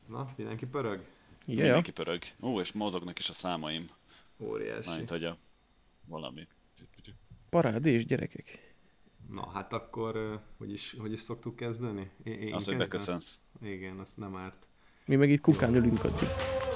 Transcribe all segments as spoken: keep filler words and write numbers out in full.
Na, mindenki pörög? Ja, ja. Mindenki pörög. Ó, és mozognak is a számaim. Óriási. Mármint, hogy a valami. Parádés, gyerekek. Na, hát akkor, uh, hogy is, hogy is szoktuk kezdeni? Én, én Az, hogy kezdem? beköszönsz. Igen, azt nem árt. Mi meg itt kukán ülünk addig.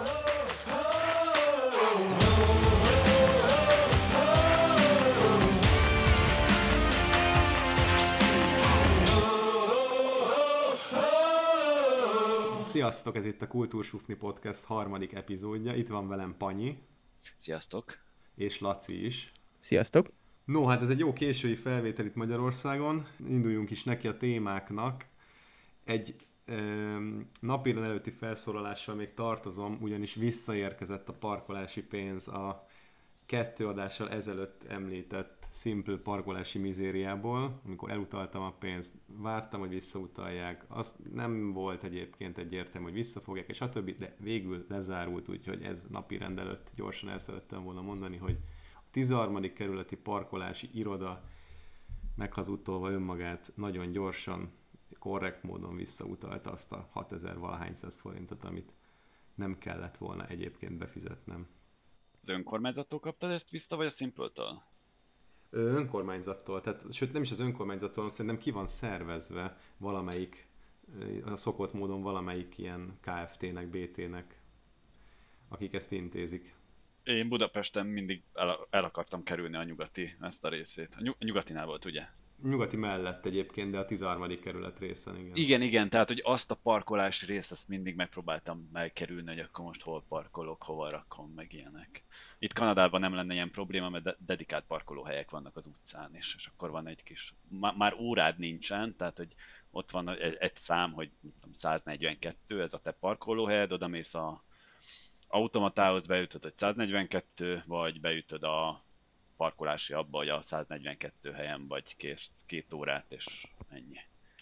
Sziasztok, ez itt a Kultúrsufni Podcast harmadik epizódja. Itt van velem Panyi. Sziasztok. És Laci is. Sziasztok. No, hát ez egy jó késői felvétel itt Magyarországon. Induljunk is neki a témáknak. Egy ö, napirend előtti felszólalással még tartozom, ugyanis visszaérkezett a parkolási pénz a kettő adással ezelőtt említett Simple parkolási mizériából, amikor elutaltam a pénzt, vártam, hogy visszautalják, azt nem volt egyébként egyértelmű, hogy visszafogják, és stb., de végül lezárult, úgyhogy ez napirend előtt gyorsan el szerettem volna mondani, hogy a tizenharmadik kerületi parkolási iroda meghazudtolva önmagát nagyon gyorsan, korrekt módon visszautalta azt a hatezer valahány száz forintot, amit nem kellett volna egyébként befizetnem. Az önkormányzattól kaptad ezt vissza, vagy a Simple-től? Önkormányzattól, tehát, sőt nem is az önkormányzattól, szerintem ki van szervezve valamelyik, a szokott módon valamelyik ilyen ká ef té-nek, bé té-nek, akik ezt intézik. Én Budapesten mindig el, el akartam kerülni a nyugati, ezt a részét. A, nyug, a nyugatinál volt, ugye? Nyugati mellett egyébként, de a tizenharmadik kerület részen, igen. Igen, igen, tehát hogy azt a parkolási részt, azt mindig megpróbáltam elkerülni, hogy akkor most hol parkolok, hova rakom, meg ilyenek. Itt Kanadában nem lenne ilyen probléma, mert de- dedikált parkolóhelyek vannak az utcán is, és akkor van egy kis, má- már órád nincsen, tehát hogy ott van egy, egy szám, hogy tudom, száznegyvenkettő, ez a te parkolóhelyed, oda mész a automatához, beütöd, hogy száznegyvenkettő, vagy beütöd a parkolási abba, hogy a száznegyvenkettő helyen vagy két, két órát, és ennyi.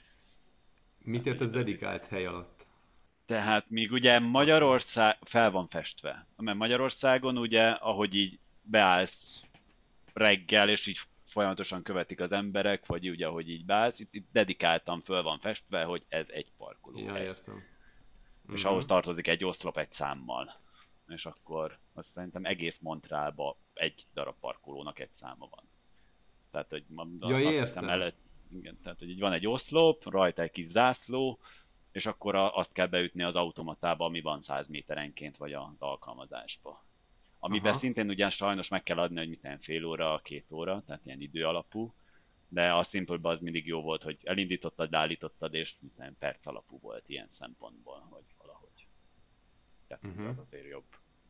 Mit ért ez dedikált hely alatt? Tehát míg ugye Magyarország fel van festve, mert Magyarországon ugye, ahogy így beállsz reggel, és így folyamatosan követik az emberek, vagy ugye, ahogy így beállsz, itt, itt dedikáltan föl van festve, hogy ez egy parkolóhely. Ja, értem. És Mhm. ahhoz tartozik egy oszlop egy számmal. És akkor azt szerintem egész Montrealba egy darab parkolónak egy száma van. Tehát, hogy ma- Ja, azt értem. hiszem előtt, igen, tehát, hogy így van egy oszlop, rajta egy kis zászló, és akkor a, azt kell beütni az automatába, ami van száz méterenként, vagy az alkalmazásba. Amiben Aha. szintén ugyan sajnos meg kell adni, hogy miten fél óra, két óra, tehát ilyen idő alapú, de a Simple-ben az mindig jó volt, hogy elindítottad, leállítottad, és miten perc alapú volt ilyen szempontból, hogy valahogy. Tehát Mhm. az azért jobb.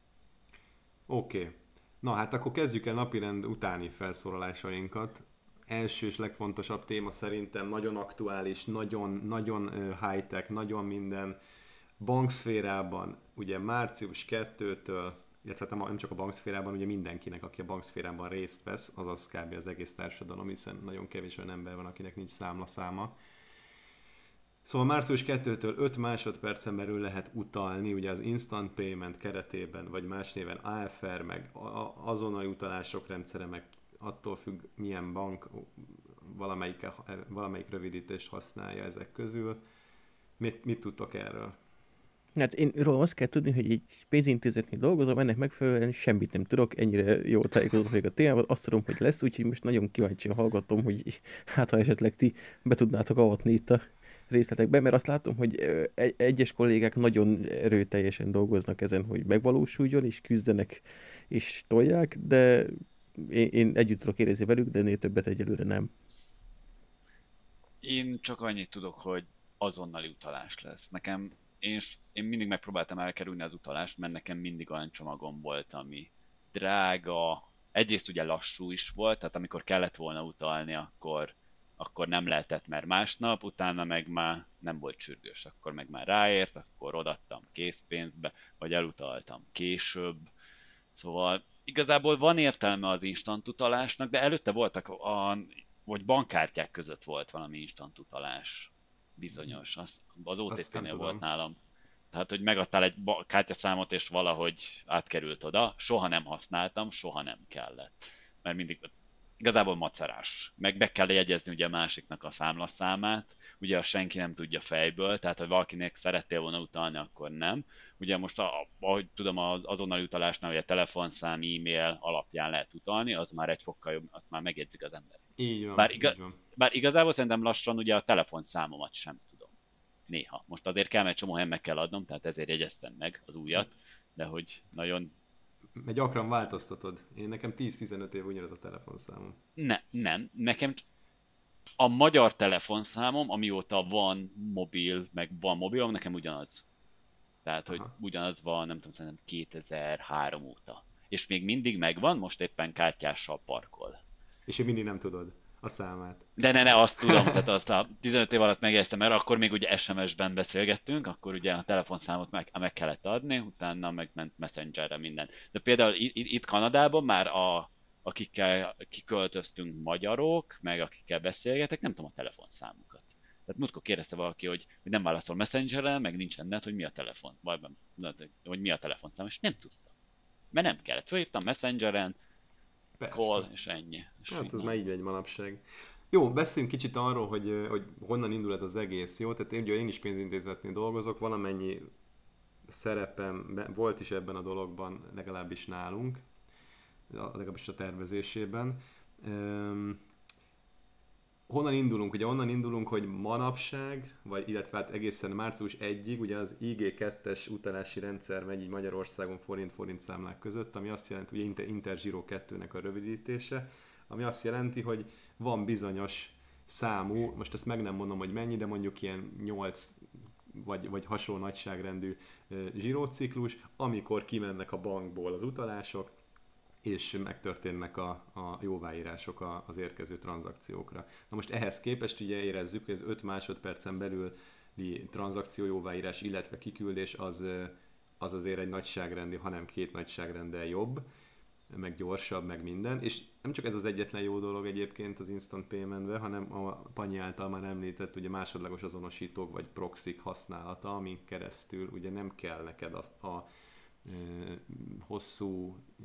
Oké. Okay. Na hát akkor kezdjük el napirend utáni felszólalásainkat. Első és legfontosabb téma szerintem nagyon aktuális, nagyon, nagyon high-tech, nagyon minden bankszférában, ugye március kettőtől, illetve nem nem csak a bankszférában, ugye mindenkinek, aki a bankszférában részt vesz, azaz kb. Az egész társadalom, hiszen nagyon kevés olyan ember van, akinek nincs számlaszáma. Szóval március kettőtől öt másodpercen belül lehet utalni, ugye az Instant Payment keretében, vagy más néven á ef er, meg azonnali utalások rendszere, meg attól függ, milyen bank valamelyik, valamelyik rövidítést használja ezek közül. Mit, mit tudtok erről? Hát én róla azt kell tudni, hogy egy pénzintézetnél dolgozom, ennek megfelelően semmit nem tudok, ennyire jól tájékozódott még a témában, azt tudom, hogy lesz, úgyhogy most nagyon kíváncsian hallgatom, hogy hát ha esetleg ti be tudnátok avatni itt a részletekbe, mert azt látom, hogy egy- egyes kollégák nagyon erőteljesen dolgoznak ezen, hogy megvalósuljon, és küzdenek, és tolják, de én, én együtt tudok érezni velük, de ennél többet egyelőre nem. Én csak annyit tudok, hogy azonnali utalás lesz. Nekem, én, s- én mindig megpróbáltam elkerülni az utalást, mert nekem mindig olyan csomagom volt, ami drága, egyrészt ugye lassú is volt, tehát amikor kellett volna utalni, akkor, akkor nem lehetett, mert másnap, utána meg már nem volt sürgős, akkor meg már ráért, akkor odaadtam készpénzbe, vagy elutaltam később. Szóval igazából van értelme az instant utalásnak, de előtte voltak, a, vagy bankkártyák között volt valami instant utalás. Bizonyos. Az, az Azt nem o té pé-nél tudom. volt nálam. Tehát, hogy megadtál egy ba- kártyaszámot, és valahogy átkerült oda. Soha nem használtam, soha nem kellett. Mert mindig igazából macerás. Meg be kell jegyezni ugye a másiknak a számlaszámát, ugye a senki nem tudja fejből, tehát ha valakinek szerettél volna utalni, akkor nem. Ugye most, a, ahogy tudom, az azonnali utalásnál, hogy a telefonszám, e-mail alapján lehet utalni, az már egy fokkal jobb, azt már megjegyzik az ember. Így van, Bár, iga, így van. bár igazából szerintem lassan ugye a telefonszámomat sem tudom. Néha. Most azért kell, mert csomó helyen meg kell adnom, tehát ezért jegyeztem meg az újat, de hogy nagyon... Mert gyakran változtatod. Én nekem tíz-tizenöt év ugyanaz a telefonszámom. Ne, nem, nekem a magyar telefonszámom, amióta van mobil, meg van mobilom, nekem ugyanaz. Tehát, hogy Aha. ugyanaz van, nem tudom, szerintem kétezer-három óta. És még mindig megvan, most éppen kártyással parkol. És én mindig nem tudod a számát. De ne, ne, azt tudom, tehát azt a tizenöt év alatt megjegyeztem, mert akkor még ugye es em es-ben beszélgettünk, akkor ugye a telefonszámot meg, meg kellett adni, utána megment Messengerre minden. De például itt, itt Kanadában már a, akikkel kiköltöztünk magyarok, meg akikkel beszélgetek, nem tudom a telefonszámukat. Tehát múltkor kérdezte valaki, hogy, hogy nem válaszol Messengerre, meg nincsen net, hogy mi a telefon, vagy hogy mi a telefonszám, és nem tudtam. Mert nem kellett. Fölhívtam Messengeren, Persze. call, és ennyi. És Hát ez innen. már így megy manapság. Jó, beszéljünk kicsit arról, hogy, hogy honnan indul ez az egész, jó? Tehát én, ugye én is pénzintézetnél dolgozok, valamennyi szerepem be- volt is ebben a dologban, legalábbis nálunk, legalábbis a tervezésében. Um, honnan indulunk? Ugye onnan indulunk, hogy manapság, vagy illetve hát egészen március elsejéig, ugye az I G kettes utalási rendszer megy így Magyarországon forint-forint számlák között, ami azt jelenti, ugye Inter, Intergiro kettőnek a rövidítése, ami azt jelenti, hogy van bizonyos számú, most ezt meg nem mondom, hogy mennyi, de mondjuk ilyen nyolc vagy, vagy hasonló nagyságrendű zsiróciklus, amikor kimennek a bankból az utalások, és megtörténnek a, a jóváírások a, az érkező tranzakciókra. Na most ehhez képest ugye érezzük, hogy az öt másodpercen belüli tranzakció jóváírás, illetve kiküldés az, az azért egy nagyságrendi, hanem két nagyságrenddel jobb, meg gyorsabb, meg minden. És nem csak ez az egyetlen jó dolog egyébként az instant paymentben, hanem a Panyi által már említett ugye másodlagos azonosítók vagy proxik használata, amin keresztül ugye nem kell neked azt a e, hosszú e,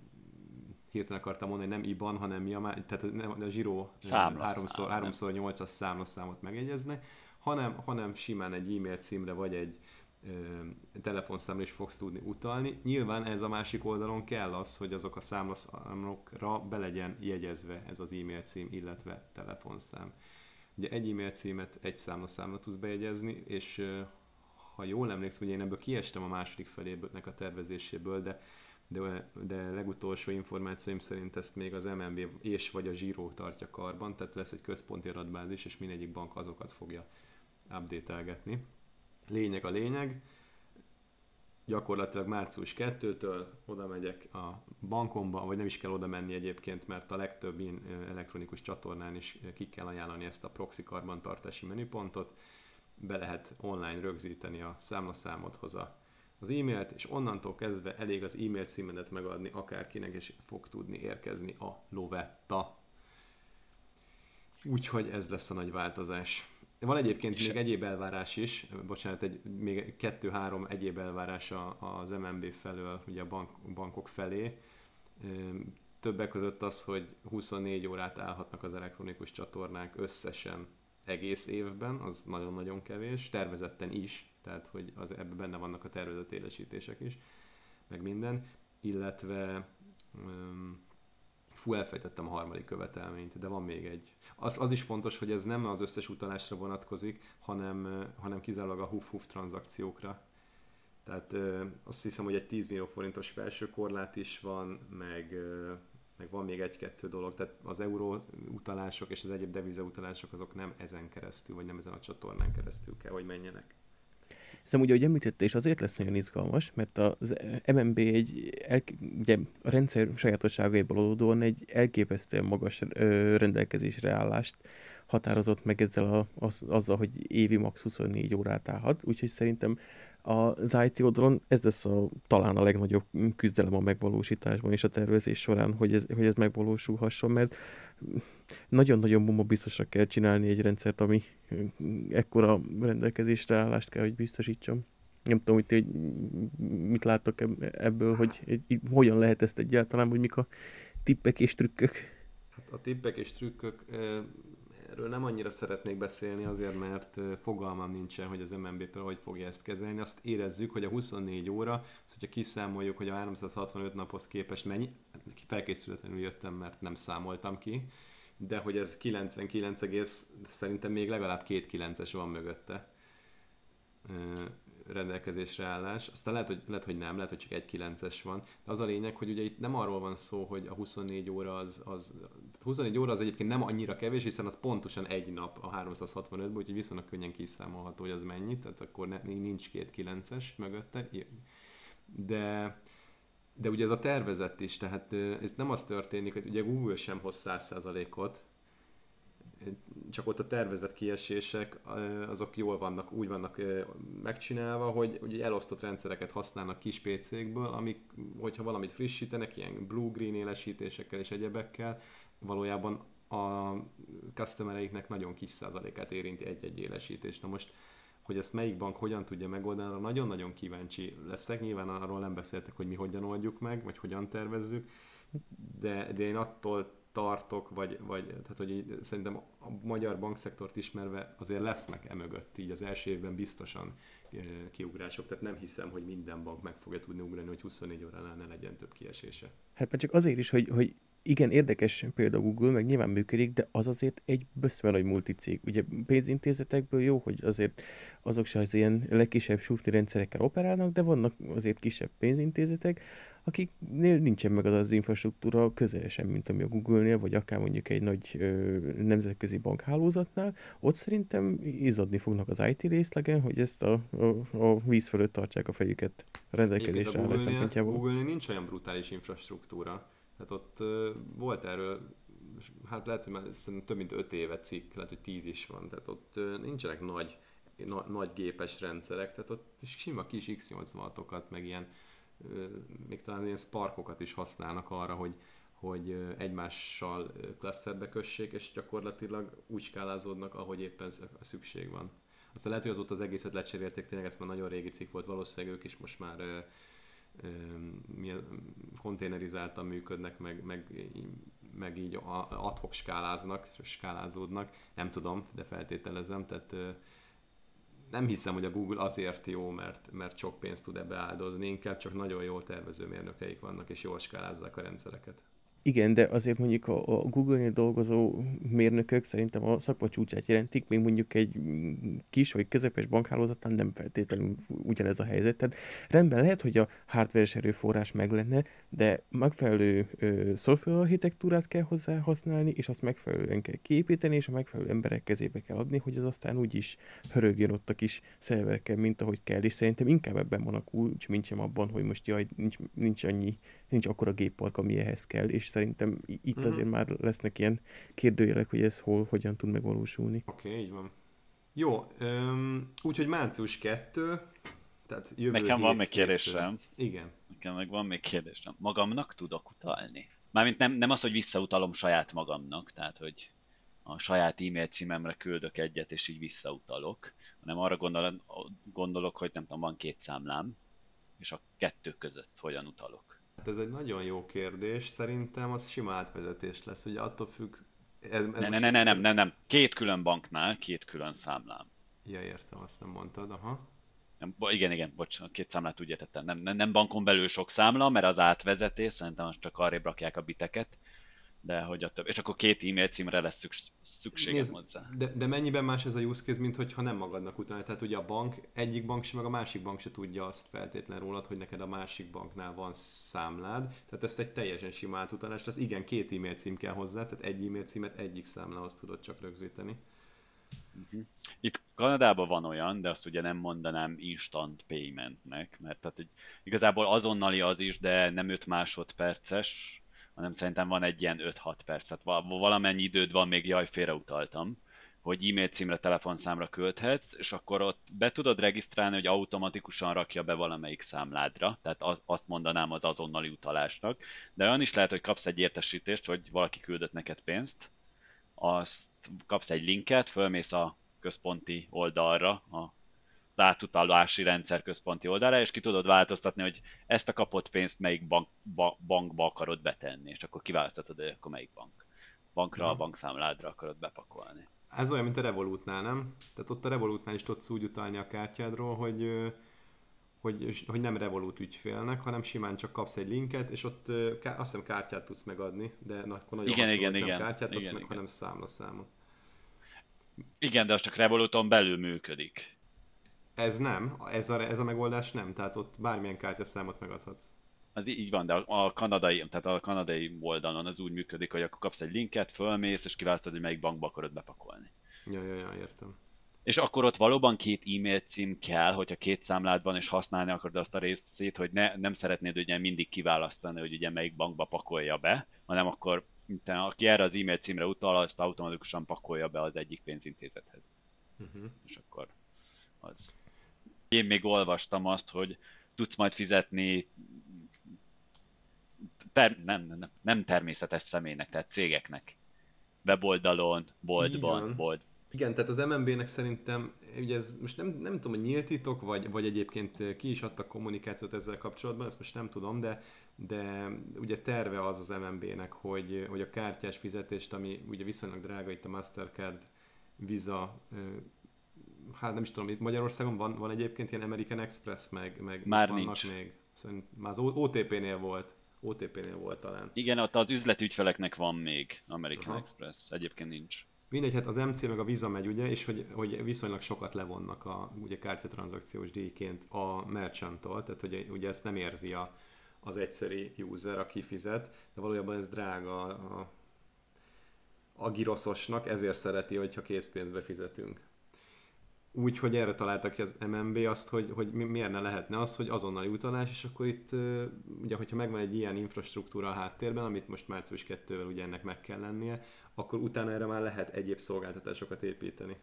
hirtelen akartam mondani, nem I B A N, hanem mi a, tehát nem, a zsíró háromszor nyolcas számlaszámot megjegyezni, hanem, hanem simán egy e-mail címre vagy egy ö, telefonszámra is fogsz tudni utalni. Nyilván ez a másik oldalon kell az, hogy azok a számlaszámokra be legyen jegyezve ez az e-mail cím, illetve telefonszám. Ugye egy e-mail címet egy számlaszámra tudsz bejegyezni, és ö, ha jól emlékszem, ugye én ebből kiestem a második feléből a tervezéséből, de De, de legutolsó információim szerint ezt még az em en bé és vagy a Zsíró tartja karban, tehát lesz egy központi adatbázis, és mindegyik bank azokat fogja update-elgetni. Lényeg a lényeg, gyakorlatilag március elsejétől oda megyek a bankomba, vagy nem is kell oda menni egyébként, mert a legtöbb ilyen elektronikus csatornán is ki kell ajánlani ezt a proxy karbantartási menüpontot, be lehet online rögzíteni a számlaszámodhoz a az e-mailt, és onnantól kezdve elég az e-mail címedet megadni akárkinek, és fog tudni érkezni a lovetta. Úgyhogy ez lesz a nagy változás. Van egyébként és még egyéb elvárás is, bocsánat, egy, még kettő-három egyéb elvárás az em en bé felől, ugye a bank, bankok felé. Többek között az, hogy huszonnégy órát állhatnak az elektronikus csatornák összesen egész évben, az nagyon-nagyon kevés, tervezetten is, tehát hogy az, ebben benne vannak a tervezett élesítések is, meg minden, illetve um, fú, elfejtettem a harmadik követelményt, de van még egy. Az, az is fontos, hogy ez nem az összes utalásra vonatkozik, hanem, hanem kizárólag a huf-huf tranzakciókra. Tehát ö, azt hiszem, hogy egy tíz millió forintos felső korlát is van, meg, ö, meg van még egy-kettő dolog, tehát az euró utalások és az egyéb deviza utalások azok nem ezen keresztül, vagy nem ezen a csatornán keresztül kell, hogy menjenek. Ez amúgy, ahogy említette, és azért lesz nagyon izgalmas, mert az em en bé egy, el, ugye a rendszer sajátosságaiból adódóan egy elképesztően magas ö, rendelkezésre állást határozott meg ezzel a, az, azzal, hogy évi max. huszonnégy órát állhat, úgyhogy szerintem az i té oldalon ez lesz a, talán a legnagyobb küzdelem a megvalósításban és a tervezés során, hogy ez, hogy ez megvalósulhasson, mert nagyon-nagyon bomba biztosra kell csinálni egy rendszert, ami ekkora rendelkezésre állást kell, hogy biztosítsam. Nem tudom, hogy ti mit láttok ebből, hogy hogyan lehet ezt egyáltalán, hogy mik a tippek és trükkök. Hát a tippek és trükkök erről nem annyira szeretnék beszélni azért, mert fogalmam nincsen, hogy az em en bé például hogy fogja ezt kezelni. Azt érezzük, hogy a huszonnégy óra, az, hogyha kiszámoljuk, hogy a háromszázhatvanöt naphoz képest mennyi, felkészületlenül jöttem, mert nem számoltam ki, de hogy ez kilencvenkilenc egész, szerintem még legalább két kilences van mögötte rendelkezésre állás. Aztán lehet, hogy, lehet, hogy nem, lehet, hogy csak egy kilences van. De az a lényeg, hogy ugye itt nem arról van szó, hogy a huszonnégy óra az, az huszonnégy óra az egyébként nem annyira kevés, hiszen az pontosan egy nap a háromszázhatvanötből, úgyhogy viszonylag könnyen kiszámolható, hogy az mennyi, tehát akkor ne, nincs két kilences mögötte. De, de ugye ez a tervezett is, tehát ez nem az történik, hogy ugye Google sem hoz száz százalékot, csak ott a tervezett kiesések azok jól vannak, úgy vannak megcsinálva, hogy ugye elosztott rendszereket használnak kis pé cékből, amik, hogyha valamit frissítenek, ilyen blue-green élesítésekkel és egyebekkel, valójában a customereiknek nagyon kis százalékát érinti egy-egy élesítés. Na most, hogy ezt melyik bank hogyan tudja megoldani, nagyon-nagyon kíváncsi leszek. Nyilván arról nem beszéltek, hogy mi hogyan oldjuk meg, vagy hogyan tervezzük, de, de én attól tartok, vagy, vagy tehát, hogy így, szerintem a magyar bankszektort ismerve azért lesznek emögött így az első évben biztosan kiugrások, tehát nem hiszem, hogy minden bank meg fogja tudni ugrani, hogy huszonnégy óránál ne legyen több kiesése. Hát már csak azért is, hogy, hogy igen, érdekes például Google, meg nyilván működik, de az azért egy böszme nagy multicég. Ugye pénzintézetekből jó, hogy azért azok se az ilyen legkisebb sufni rendszerekkel operálnak, de vannak azért kisebb pénzintézetek, akiknél nincsen meg az az infrastruktúra közel sem, mint ami a Google-nél, vagy akár mondjuk egy nagy ö, nemzetközi bankhálózatnál. Ott szerintem izzadni fognak az i té részlegen, hogy ezt a, a, a víz fölött tartsák a fejüket rendelkezésre állás szempontjából. Google-nél nincs olyan brutális infrastruktúra. Tehát ott uh, volt erről, hát lehet, hogy már több mint öt éve cikk, lehet, hogy tíz is van, tehát ott uh, nincsenek nagy, na, nagy gépes rendszerek, tehát ott sima kis iksz nyolcvanhatokat, meg ilyen, uh, még talán ilyen sparkokat is használnak arra, hogy, hogy uh, egymással uh, clusterbe kössék, és gyakorlatilag úgy skálázódnak, ahogy éppen szükség van. Aztán lehet, hogy azóta az egészet lecserélték, tényleg ez már nagyon régi cikk volt, valószínűleg ők is most már uh, milyen konténerizáltan működnek, meg, meg, meg így ad-hoc skáláznak, skálázódnak, nem tudom, de feltételezem, tehát nem hiszem, hogy a Google azért jó, mert, mert sok pénzt tud ebbe áldozni, inkább csak nagyon jól tervező mérnökeik vannak, és jól skálázzák a rendszereket. Igen, de azért mondjuk a, a Google-nél dolgozó mérnökök szerintem a szakma csúcsát jelentik, még mondjuk egy kis vagy közepes bankhálózatán nem feltétlenül ugyanez a helyzet. Tehát rendben lehet, hogy a hardware-es erőforrás meg lenne, de megfelelő ö, szoftver architektúrát kell hozzá használni, és azt megfelelően kell kiépíteni, és a megfelelő emberek kezébe kell adni, hogy az aztán úgy is hörögjön ott a kis szerverkel, mint ahogy kell, és szerintem inkább ebben van a kulcs, mint sem abban, hogy most jaj, nincs, nincs annyi, nincs akkora géppark, ami ehhez kell, és szerintem itt mm-hmm. azért már lesznek ilyen kérdőjelek, hogy ez hol, hogyan tud megvalósulni. Oké, okay, így van. Jó, um, úgyhogy március kettő, tehát jövő Nekem hét, van még kérdésem. Hétfő. Igen. Nekem meg van még kérdésem. Magamnak tudok utalni? Mármint nem, nem az, hogy visszautalom saját magamnak, tehát hogy a saját e-mail címemre küldök egyet, és így visszautalok, hanem arra gondolok, gondolok, hogy nem tudom, van két számlám, és a kettő között hogyan utalok. Hát ez egy nagyon jó kérdés, szerintem az sima átvezetés lesz, ugye attól függ... Ez, ez ne, ne, ne, ne, nem, nem, nem, két külön banknál, két külön számlám. Ja, értem, azt nem mondtad, aha. Nem, igen, igen, bocs, két számlát úgy értettem. Nem, nem, nem bankon belül sok számla, mert az átvezetés, szerintem most csak arrébb rakják a biteket, de hogy a több. És akkor két e-mail címre lesz szükségem hozzá. De, de mennyiben más ez a use case, mint hogyha nem magadnak utána? Tehát ugye a bank, egyik bank sem, meg a másik bank se tudja azt feltétlen rólad, hogy neked a másik banknál van számlád. Tehát ezt egy teljesen sima átutalás, az igen, két e-mail cím kell hozzá, tehát egy e-mail címet egyik számlához tudod csak rögzíteni. Uh-huh. Itt Kanadában van olyan, de azt ugye nem mondanám instant paymentnek, mert tehát, hogy igazából azonnali az is, de nem öt másodperces, hanem szerintem van egy ilyen öt-hat perc, tehát valamennyi időd van, még jaj, félreutaltam, hogy e-mail címre, telefonszámra küldhetsz, és akkor ott be tudod regisztrálni, hogy automatikusan rakja be valamelyik számládra, tehát azt mondanám az azonnali utalásnak, de olyan is lehet, hogy kapsz egy értesítést, hogy valaki küldött neked pénzt, azt kapsz egy linket, fölmész a központi oldalra, a átutalási rendszer központi oldalra, és ki tudod változtatni, hogy ezt a kapott pénzt melyik bank, ba, bankba akarod betenni, és akkor kiválasztatod, hogy akkor melyik bank. Bankra, ja. A bankszámládra akarod bepakolni. Ez olyan, mint a Revolutnál, nem? Tehát ott a Revolutnál is tudsz úgy utalni a kártyádról, hogy, ö, hogy, hogy nem Revolut ügyfélnek, hanem simán csak kapsz egy linket, és ott ö, ká- azt hiszem kártyát tudsz megadni, de akkor nagyon Igen, hasonló, igen, hogy nem igen. kártyát adsz Igen, meg, igen. hanem számlaszámot. Igen, de az csak Revoluton belül működik. Ez nem, ez a, ez a megoldás nem, tehát ott bármilyen kártyaszámot megadhatsz. Az í- így van, de a a kanadai, tehát a kanadai oldalon az úgy működik, hogy akkor kapsz egy linket, fölmész, és kiválasztod, hogy melyik bankba akarod bepakolni. Ja, ja, ja, értem. És akkor ott valóban két e-mail cím kell, hogyha két számlád van, és használni akarod azt a részét, hogy ne, nem szeretnéd ugye mindig kiválasztani, hogy ugye melyik bankba pakolja be, hanem akkor utána, aki erre az e-mail címre utal, azt automatikusan pakolja be az egyik pénzintézethez. Uh-huh. És akkor az. Én még olvastam azt, hogy tudsz majd fizetni ter- nem, nem, nem természetes személynek, tehát cégeknek. Weboldalon, Így boltban, van. bolt. Igen, tehát az em en bé-nek szerintem, ugye ez most nem, nem tudom, hogy nyílt titok, vagy, vagy egyébként ki is adtak kommunikációt ezzel kapcsolatban, ezt most nem tudom, de, de ugye terve az az em en bé-nek, hogy, hogy a kártyás fizetést, ami ugye viszonylag drága, itt a Mastercard, Visa, hát nem is tudom, itt Magyarországon van, van egyébként ilyen American Express, meg, meg Már vannak nincs. még. Szerint már az o té pé-nél volt. o té pé-nél volt talán. Igen, ott az üzletügyfeleknek van még American Aha. Express, egyébként nincs. Mindegy, hát az em cé meg a Visa megy, ugye, és hogy, hogy viszonylag sokat levonnak a ugye kártyatranszakciós díjként a merchanttól, tehát hogy ugye ezt nem érzi a, az egyszeri user, aki fizet, de valójában ez drága a, a giroszosnak, ezért szereti, hogyha készpénzbe fizetünk. Úgyhogy erre találta ki az em en bé azt, hogy, hogy mi- miért ne lehetne az, hogy azonnali utalás, és akkor itt, ö, ugye, hogyha megvan egy ilyen infrastruktúra a háttérben, amit most március kettővel ugye ennek meg kell lennie, akkor utána erre már lehet egyéb szolgáltatásokat építeni.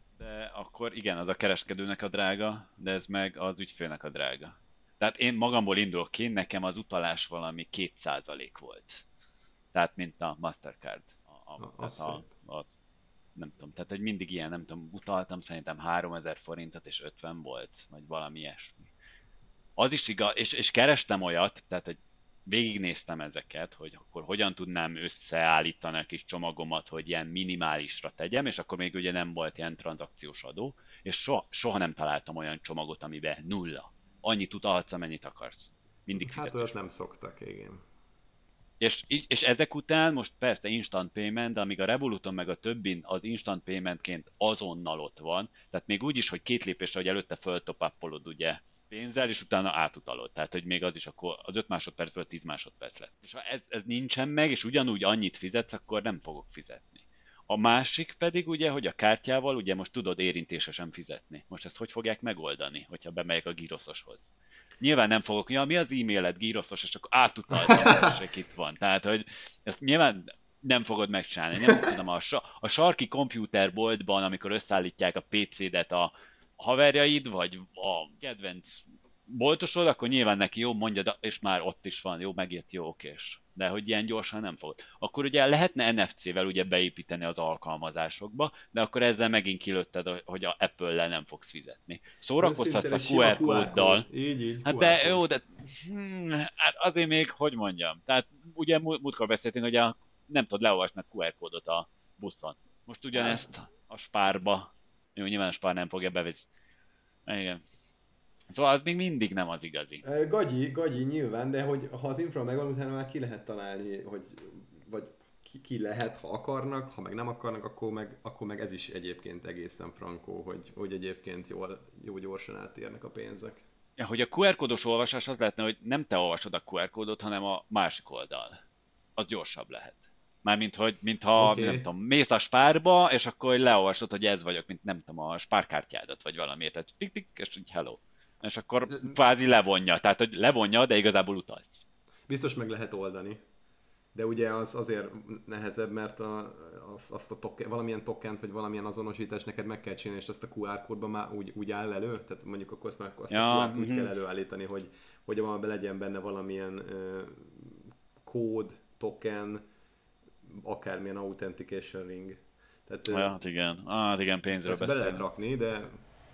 De akkor igen, az a kereskedőnek a drága, de ez meg az ügyfélnek a drága. Tehát én magamból indulok ki, nekem az utalás valami két százalék volt. Tehát mint a Mastercard. A, a, Na, tehát az a, szép. a, nem tudom, tehát hogy mindig ilyen, nem tudom, utaltam szerintem háromezer forintot és ötven volt, vagy valami ilyesmi. Az is igaz, és, és kerestem olyat, tehát hogy végignéztem ezeket, hogy akkor hogyan tudnám összeállítani a kis csomagomat, hogy ilyen minimálisra tegyem, és akkor még ugye nem volt ilyen tranzakciós adó, és soha, soha nem találtam olyan csomagot, amiben nulla. Annyit utalhatsz, amennyit akarsz. Mindig Hát fizetős. olyat nem szoktak, igen. És, így- és ezek után most persze instant payment, de amíg a Revoluton meg a többin az instant paymentként azonnal ott van, tehát még úgy is, hogy két lépésre, hogy előtte föltopáppolod ugye pénzzel, és utána átutalod. Tehát, hogy még az is akkor az öt másodpercből tíz másodperc lett. És ha ez, ez nincsen meg, és ugyanúgy annyit fizetsz, akkor nem fogok fizetni. A másik pedig ugye, hogy a kártyával ugye most tudod érintésesen fizetni. Most ezt hogy fogják megoldani, hogyha bemegyek a gyroszoshoz? Nyilván nem fogok, ja, mi az e-mailed, gyroszos, és akkor átutaltam, tessék, itt van. Tehát, hogy ezt nyilván nem fogod megcsinálni. Nem tudom, a, sa- a sarki komputerboltban, amikor összeállítják a pé cédet a haverjaid, vagy a kedvenc boltosod, akkor nyilván neki jó, mondja, de- és már ott is van, jó, megért, jó, okés. De hogy ilyen gyorsan nem fogod. Akkor ugye lehetne en ef cé-vel ugye beépíteni az alkalmazásokba, de akkor ezzel megint kilőtted, hogy a Apple-lel nem fogsz fizetni. Szórakoztatsz Őszintén a egy sima kú er kóddal. kód. Így, így. Hát kú er de kód. jó, de hmm, hát azért még, hogy mondjam, tehát ugye mú- múltkor beszéltünk, hogy a, nem tudod leolvasni a kú er kódot a buszon. Most ugyanezt a spárba, jó, nyilván a spár nem fogja bevezetni. Igen. Szóval az még mindig nem az igazi. Ö, Gagyi, gagyi nyilván, de hogy ha az infra megvan, utána már ki lehet találni, hogy vagy ki, ki lehet, ha akarnak, ha meg nem akarnak, akkor meg, akkor meg ez is egyébként egészen frankó, hogy, hogy egyébként jól, jó gyorsan átérnek a pénzek. Ja, hogy a kú er kódos olvasás az lehetne, hogy nem te olvasod a kú er kódot, hanem a másik oldal. Az gyorsabb lehet. Mármint, hogy mintha, Oké. nem tudom, mész a spárba, és akkor leolvasod, hogy ez vagyok, mint nem tudom, a spárkártyádat, vagy valamiért. Tehát pik, pik, és így hello. És akkor kvázi levonja. Tehát, hogy levonja, de igazából utalsz. Biztos meg lehet oldani. De ugye az azért nehezebb, mert a, azt, azt a token, valamilyen tokent, vagy valamilyen azonosítást neked meg kell csinálni, és ezt a kú er kódban már úgy, úgy áll elő, tehát mondjuk akkor azt, már, azt Ja, a kú er-t úgy mhm. kell előállítani, hogy, hogy abban be legyen benne valamilyen ö, kód, token, akármilyen authentication ring. Tehát, ö, Ja, hát igen. Hát igen, pénzről ezt be lehet beszélünk. rakni, de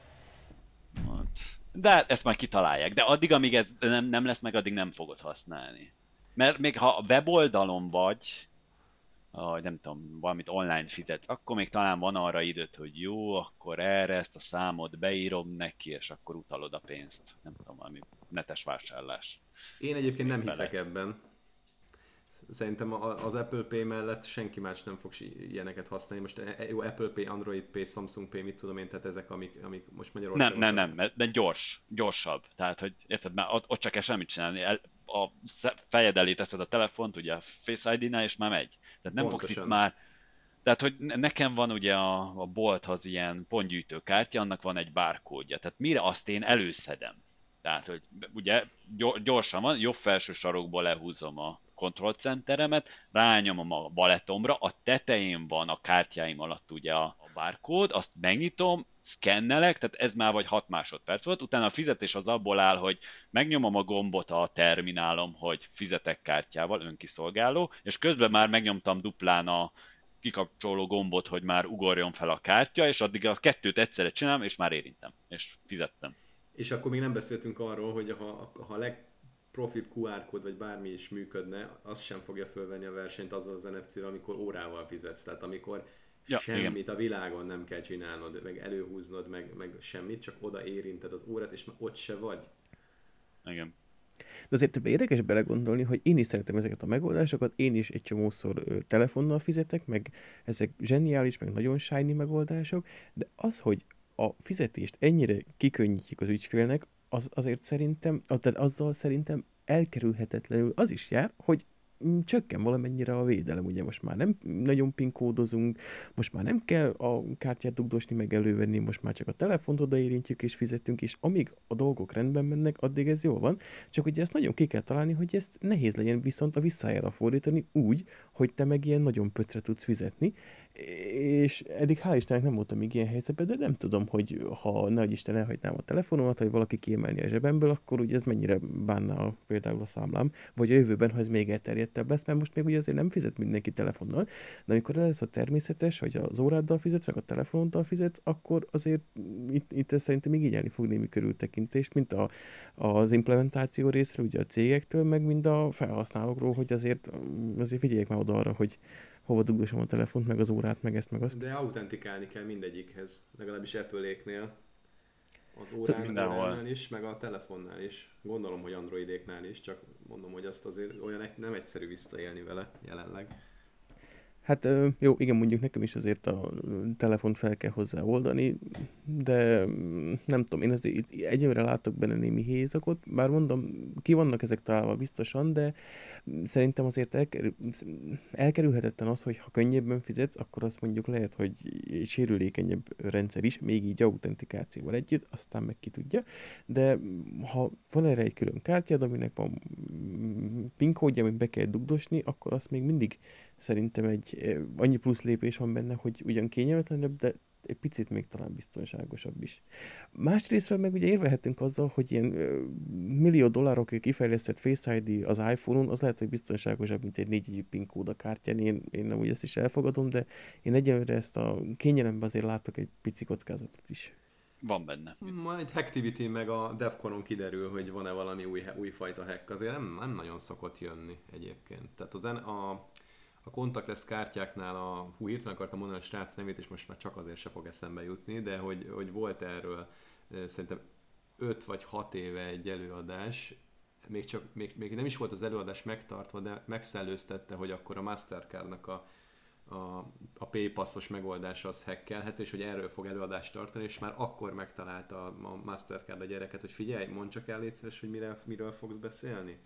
Hát. De ezt már kitalálják. De addig, amíg ez nem, nem lesz meg, addig nem fogod használni. Mert még ha a weboldalon vagy, hogy nem tudom, valamit online fizetsz, akkor még talán van arra időt, hogy jó, akkor erre ezt a számot beírom neki, és akkor utalod a pénzt. Nem tudom, valami netes vásárlás. Én Az egyébként még nem bele. hiszek ebben. Szerintem a- az Apple Pay mellett senki más nem fog si- ilyeneket használni. Most e- e- jó, Apple Pay, Android Pay, Samsung Pay, mit tudom én, tehát ezek, amik, amik most Nem, Magyarországon... nem, nem, mert de gyors, gyorsabb. Tehát, hogy érted, már ott, ott csak kell semmit csinálni. El, a sze- fejed elé teszed a telefont, ugye a Face i dé-nál, és már megy. Tehát nem fogsz itt Pontosan. már... Tehát, hogy ne- nekem van ugye a, a bolthoz ilyen pontgyűjtő kártya, annak van egy bárkódja. Tehát mire azt én előszedem. Tehát, hogy ugye gyor- gyorsan van, jobb felső sarokból lehúzom a kontrollcenteremet, rányomom a baletomra, a tetején van a kártyáim alatt ugye a, a bárkód, azt megnyitom, szkennelek, tehát ez már vagy hat másodperc volt, utána a fizetés az abból áll, hogy megnyomom a gombot a terminálom, hogy fizetek kártyával, önkiszolgáló, és közben már megnyomtam duplán a kikapcsoló gombot, hogy már ugorjon fel a kártya, és addig a kettőt egyszerre csinálom, és már érintem, és fizettem. És akkor még nem beszéltünk arról, hogy ha, ha a legprofibb kú ár kód vagy bármi is működne, az sem fogja fölvenni a versenyt azzal az en ef cével, amikor órával fizetsz. Tehát amikor Ja, semmit igen. a világon nem kell csinálnod, meg előhúznod, meg, meg semmit, csak oda érinted az órát, és már ott se vagy. Igen. De azért ebben érdekes belegondolni, hogy én is szeretem ezeket a megoldásokat, én is egy csomószor ö, telefonnal fizetek, meg ezek zseniális, meg nagyon shiny megoldások, de az, hogy a fizetést ennyire kikönnyítjük az ügyfélnek, az azért szerintem, a- tehát azzal szerintem elkerülhetetlenül az is jár, hogy mm, csökken valamennyire a védelem, ugye most már nem nagyon pinkódozunk, most már nem kell a kártyát dugdosni, meg elővenni, most már csak a telefont odaérintjük és fizetünk, és amíg a dolgok rendben mennek, addig ez jól van, csak ugye ezt nagyon ki kell találni, hogy ezt nehéz legyen viszont a visszájára fordítani úgy, hogy te meg ilyen nagyon pöcre tudsz fizetni, és eddig hál' Istennek nem voltam még ilyen helyzetben, de nem tudom, hogy ha nehogy Isten elhagynám a telefonomat, vagy valaki kiemelni a zsebemből, akkor ugye ez mennyire bánna a, például a számlám, vagy a jövőben, ha ez még elterjedtebb lesz, mert most még ugye azért nem fizet mindenki telefonnal, de amikor ez a természetes, hogy az óráddal fizetsz, meg a telefonoddal fizetsz, akkor azért itt, itt ez szerintem még igényelni fog némi körültekintést, mint a, az implementáció részről, ugye a cégektől, meg mind a felhasználókról, hogy azért, azért figyeljék már oda arra, hogy hova dugdosom a telefont, meg az órát, meg ezt, meg azt. De autentikálni kell mindegyikhez, legalábbis Apple-éknél. Az Tehát órán, mindenhol. óránál is, meg a telefonnál is. Gondolom, hogy Androidéknál is, csak mondom, hogy azt azért olyan egy, nem egyszerű visszaélni vele jelenleg. Hát ö, jó, igen, mondjuk nekem is azért a ö, telefont fel kell hozzá oldani, de mm, nem tudom, én azért itt egyelőre látok benne némi hézagot, bár mondom, ki vannak ezek találva biztosan, de szerintem azért elkerül, elkerülhetetlen az, hogy ha könnyebben fizetsz, akkor azt mondjuk lehet, hogy egy sérülékenyebb rendszer is, még így autentikációval együtt, aztán meg ki tudja, de ha van erre egy külön kártyád, aminek van mm, PIN kódja, amit be kell dugdosni, akkor azt még mindig szerintem egy eh, annyi plusz lépés van benne, hogy ugyan kényelmetlenebb, de egy picit még talán biztonságosabb is. Másrésztről meg ugye érvelhetünk azzal, hogy ilyen ö, millió dollárokért kifejlesztett Face i dé az iPhone-on, az lehet, hogy biztonságosabb, mint egy négy jegyű PIN kód a kártyán. Én, én amúgy ezt is elfogadom, de én egyenlőre ezt a kényelemben azért látok egy pici kockázatot is. Van benne. Majd Hacktivity meg a Defconon kiderül, hogy van-e valami új, újfajta hack. Azért nem, nem nagyon szokott jönni egyébként. Tehát az en, a, a contactless kártyáknál a, hú, hirtelen akartam mondani a srác nevét, és most már csak azért se fog eszembe jutni, de hogy, hogy volt erről szerintem öt vagy hat éve egy előadás, még, csak, még, még nem is volt az előadás megtartva, de megszellőztette, hogy akkor a Mastercardnak a a, a PayPass-os megoldása az hackelhető, és hogy erről fog előadást tartani, és már akkor megtalálta a Mastercard a gyereket, hogy figyelj, mondd csak el, légy szíves, hogy mire, miről fogsz beszélni.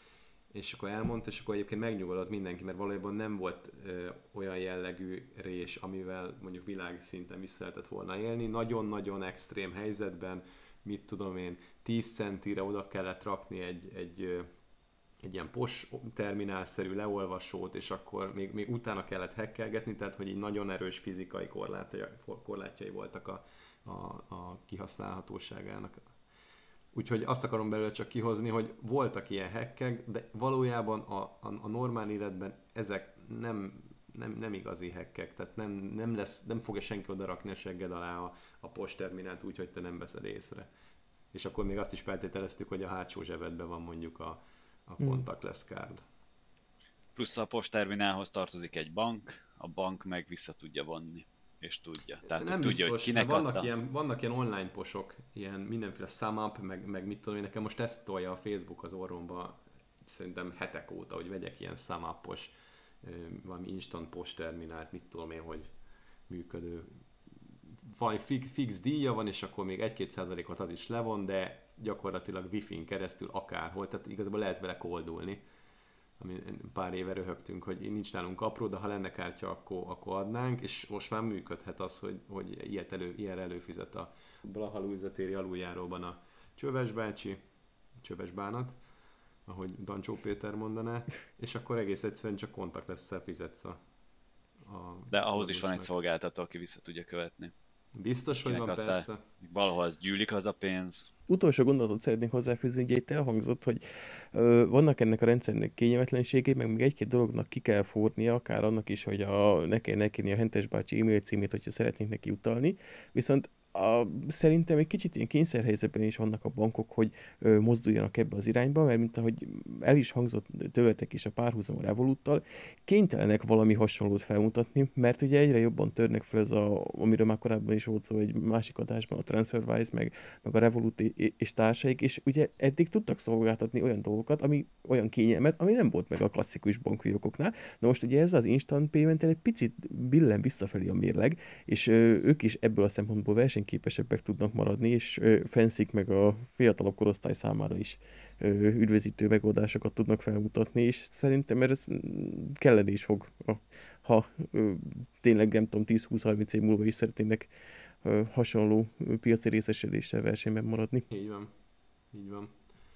És akkor elmondta, és akkor egyébként megnyugodott mindenki, mert valójában nem volt ö, olyan jellegű rés, amivel mondjuk világszinten vissza lehetett volna élni. Nagyon-nagyon extrém helyzetben, mit tudom én, tíz centire oda kellett rakni egy, egy egy ilyen pos terminálszerű leolvasót, és akkor még, még utána kellett hackelgetni, tehát hogy így nagyon erős fizikai korlátjai, korlátjai voltak a, a, a kihasználhatóságának. Úgyhogy azt akarom belőle csak kihozni, hogy voltak ilyen hackek, de valójában a, a, a normál életben ezek nem, nem, nem igazi hackek, tehát nem, nem, lesz, nem fogja senki oda rakni a segged alá a, a postterminált úgy, hogy te nem veszed észre. És akkor még azt is feltételeztük, hogy a hátsó zsebedben van mondjuk a a contactless card. Plusz a postterminálhoz tartozik egy bank, a bank meg vissza tudja vonni, és tudja. Tehát Nem tudja, biztos, hogy kinek mert vannak adta. ilyen, vannak ilyen online posok, ilyen mindenféle SumUp, meg, meg mit tudom én, nekem most ezt tolja a Facebook az orromba, szerintem hetek óta, hogy vegyek ilyen SumUp-os, valami instant postterminált, mit tudom én, hogy működő, valami fix, fix díja van, és akkor még egy-két százalékot az is levon, de gyakorlatilag Wi-Fi-n keresztül akárhol, tehát igazából lehet vele koldulni. Ami pár éve röhögtünk, hogy nincs nálunk apró, de ha lenne kártya, akkor, akkor adnánk, és most már működhet az, hogy, hogy ilyet elő, ilyen előfizet a Blaha Lujza téri aluljáróban a Csöves bácsi, Csöves bánat, ahogy Dancsó Péter mondaná, és akkor egész egyszerűen csak kontakt lesz, fizetsz a, a De ahhoz is van egy kódusnak. szolgáltató, aki vissza tudja követni. Biztos, hogy Kinek van, adtál? persze. Valahol az gyűlik az a pénz. Utolsó gondolatot szeretnék hozzáfűzni, ugye itt elhangzott, hogy ö, vannak ennek a rendszernek kényelmetlenségei, meg még egy-két dolognak ki kell fúrnia, akár annak is, hogy a, ne kell nekérni a Hentes bácsi e-mail címét, hogyha szeretnénk neki utalni. Viszont a, szerintem egy kicsit ilyen kényszerhelyzetben is vannak a bankok, hogy ö, mozduljanak ebbe az irányba, mert mint ahogy el is hangzott tőletek is a párhuzam a Revoluttal, kénytelenek valami hasonlót felmutatni, mert ugye egyre jobban törnek fel ez a, amiről már korábban is volt szó egy másik adásban, a TransferWise, meg, meg a Revolut és társaik, és ugye eddig tudtak szolgáltatni olyan dolgokat, ami olyan kényelmet, ami nem volt meg a klasszikus bankfiókoknál. Na most ugye ez az instant payment egy picit billen visszafelé a mérleg, és ö, ők is ebből a szempontból versenyképesebbek tudnak maradni, és ö, fenszik meg a fiatalabb korosztály számára is ö, üdvözítő megoldásokat tudnak felmutatni, és szerintem ez mm, kelleni is fog, a, ha ö, tényleg nem tudom, tíz-húsz-harminc év múlva is szeretnének ö, hasonló ö, piaci részesedéssel versenyben maradni. Így van. Így van.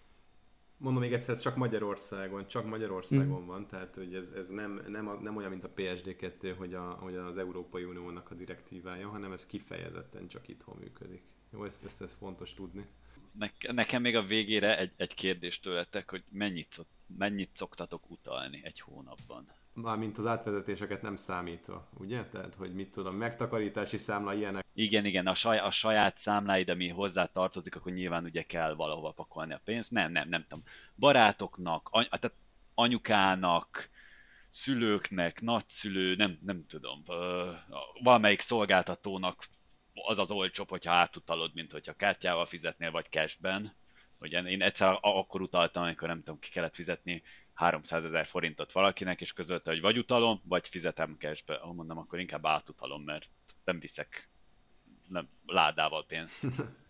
Mondom még egyszer, ez csak Magyarországon, csak Magyarországon mm. van, tehát hogy ez, ez nem, nem, a, nem olyan, mint a pé es dé kettő, hogy, a, hogy az Európai Uniónak a direktívája, hanem ez kifejezetten csak itthon működik. Jó, ezt, ezt, ezt fontos tudni. Ne- nekem még a végére egy, egy kérdés tőletek, hogy mennyit, szok, mennyit szoktatok utalni egy hónapban? Mármint az átvezetéseket nem számítva, ugye? Tehát, hogy mit tudom, megtakarítási számla ilyenek. Igen, igen, a, saj, a saját számláid, ami hozzá tartozik, akkor nyilván ugye kell valahova pakolni a pénzt. Nem, nem, nem tudom. Barátoknak, any, tehát anyukának, szülőknek, nagyszülő, nem, nem tudom, ö, valamelyik szolgáltatónak az az olcsóbb, hogyha átutalod, mint hogyha kártyával fizetnél, vagy cashben. Ugye én egyszer akkor utaltam, amikor nem tudom, ki kellett fizetni háromszázezer forintot valakinek, és közölte, hogy vagy utalom, vagy fizetem cashbe. Ahol mondom, akkor inkább átutalom, mert nem viszek nem, ládával pénzt.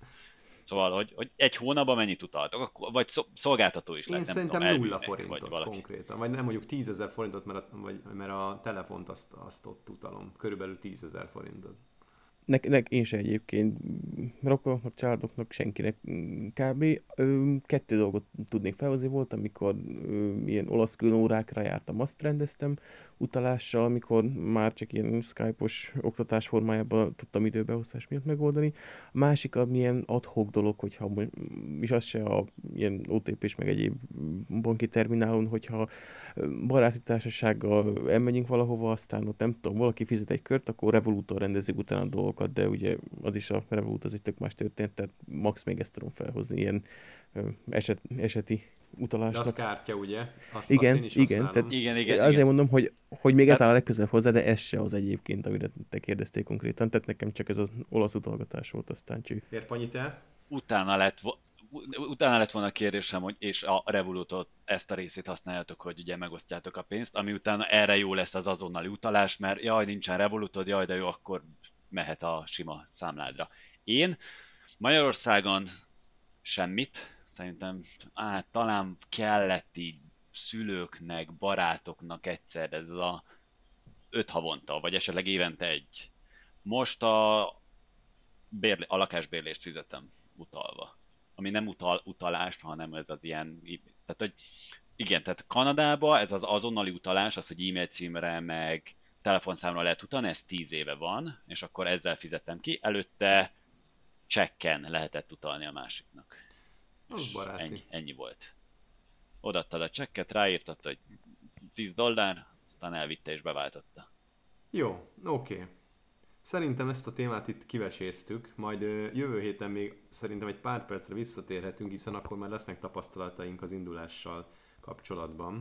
Szóval, hogy, hogy egy hónapban mennyit utaltok, vagy szolgáltató is Én lehet, nem szerintem tudom, nulla elvinnek, forintot vagy valaki. konkrétan, vagy nem mondjuk tízezer forintot, mert a, vagy, mert a telefont azt, azt ott utalom, körülbelül tízezer forintot. Nek, nek én se egyébként rokonoknak, családoknak, senkinek mm, kb. Ö, kettő dolgot tudnék felhozni. Volt, amikor ö, ilyen olasz különórákra jártam, azt rendeztem utalással, amikor már csak ilyen Skype-os oktatás formájában tudtam időbeosztás miatt megoldani. A másik, amilyen ad-hoc dolog, hogyha mo- és az se a ilyen o té pés meg egyéb banki terminálon, hogyha baráti társasággal elmegyünk valahova, aztán ott nem tudom, valaki fizet egy kört, akkor Revoluton rendezik utána a dolgokat, de ugye az is a Revolut az egy tök más történet, tehát max még ezt tudom felhozni ilyen ö, eset, eseti De utalásnak. az kártya, ugye? Azt, Igen, azt én is igen, használom. tehát Igen, igen, azért igen. mondom, hogy, hogy még ez Tehát- áll a legközelebb hozzá, de ez se az egyébként, amire te kérdeztél konkrétan, tehát nekem csak ez az olasz utalgatás volt, aztán cső. Miért Panyi, te? Utána lett, vo- utána lett volna a kérdésem, hogy és a Revolutot ezt a részét használjátok, hogy ugye megosztjátok a pénzt, ami utána erre jó lesz az azonnali utalás, mert jaj, nincsen Revolutod, jaj, de jó, akkor mehet a sima számládra. Én Magyarországon semmit, szerintem á, talán kellett így szülőknek, barátoknak egyszer ez a öt havonta, vagy esetleg évente egy. Most a, bérlé, a lakásbérlést fizetem utalva. Ami nem utal, utalást, hanem ez az ilyen, tehát hogy igen, tehát Kanadában ez az azonnali utalás, az, hogy e-mail címre meg telefonszámra lehet utalni, ez tíz éve van, és akkor ezzel fizettem ki. Előtte csekken lehetett utalni a másiknak. Az És baráti. Ennyi, ennyi volt. Odaadtad a csekket, ráírtad, hogy tíz dollár, aztán elvitte és beváltotta. Jó, oké. Okay. Szerintem ezt a témát itt kiveséztük, majd ö, jövő héten még szerintem egy pár percre visszatérhetünk, hiszen akkor már lesznek tapasztalataink az indulással kapcsolatban.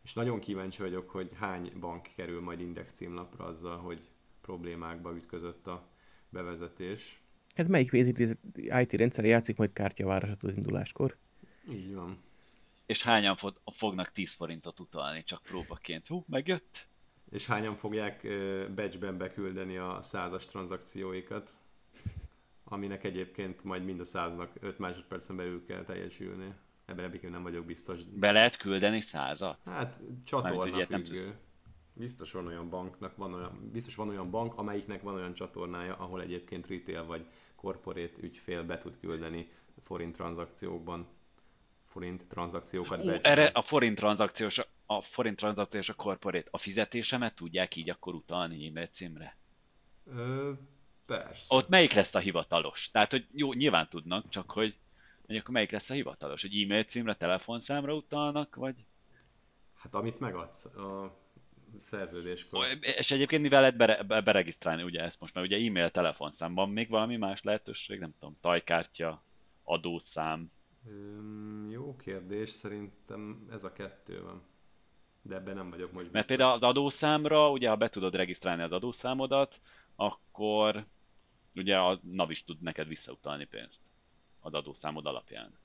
És nagyon kíváncsi vagyok, hogy hány bank kerül majd Index címlapra azzal, hogy problémákba ütközött a bevezetés. Hát melyik pénzintézet i té rendszerre játszik majd kártyavárasat az induláskor? Így van. És hányan fog, fognak tíz forintot utalni csak próbaként? Hú, megjött? És hányan fogják uh, batchben beküldeni a százas tranzakcióikat, aminek egyébként majd mind a száznak öt másodpercen belül kell teljesülni. Ebben ebből nem vagyok biztos. Be lehet küldeni százat? Hát csatorna Mármint, ugye, függő. Biztos van olyan banknak, van olyan, biztos van olyan bank, amelyiknek van olyan csatornája, ahol egyébként retail vagy corporate ügyfél be tud küldeni forint tranzakciókban forint tranzakciókat Ú, batchben. erre a forint tranzakciós, a forint tranzakciós a corporate, a fizetésemet tudják így akkor utalni e-mail címre? Ö, persze. Ott melyik lesz a hivatalos? Tehát, hogy jó, nyilván tudnak, csak hogy, hogy akkor melyik lesz a hivatalos? Hogy e-mail címre, telefonszámra utalnak, vagy? Hát amit megadsz a szerződéskor. És egyébként mivel lehet bere, be- beregisztrálni ugye ezt most, mert ugye e-mail, telefonszámban még valami más lehetőség, nem tudom, tajkártya, adószám. Üm, jó kérdés, szerintem ez a kettő van. De ebben nem vagyok most biztos. Mert például az adószámra, ugye ha be tudod regisztrálni az adószámodat, akkor ugye a NAV is tud neked visszautalni pénzt az adószámod alapján.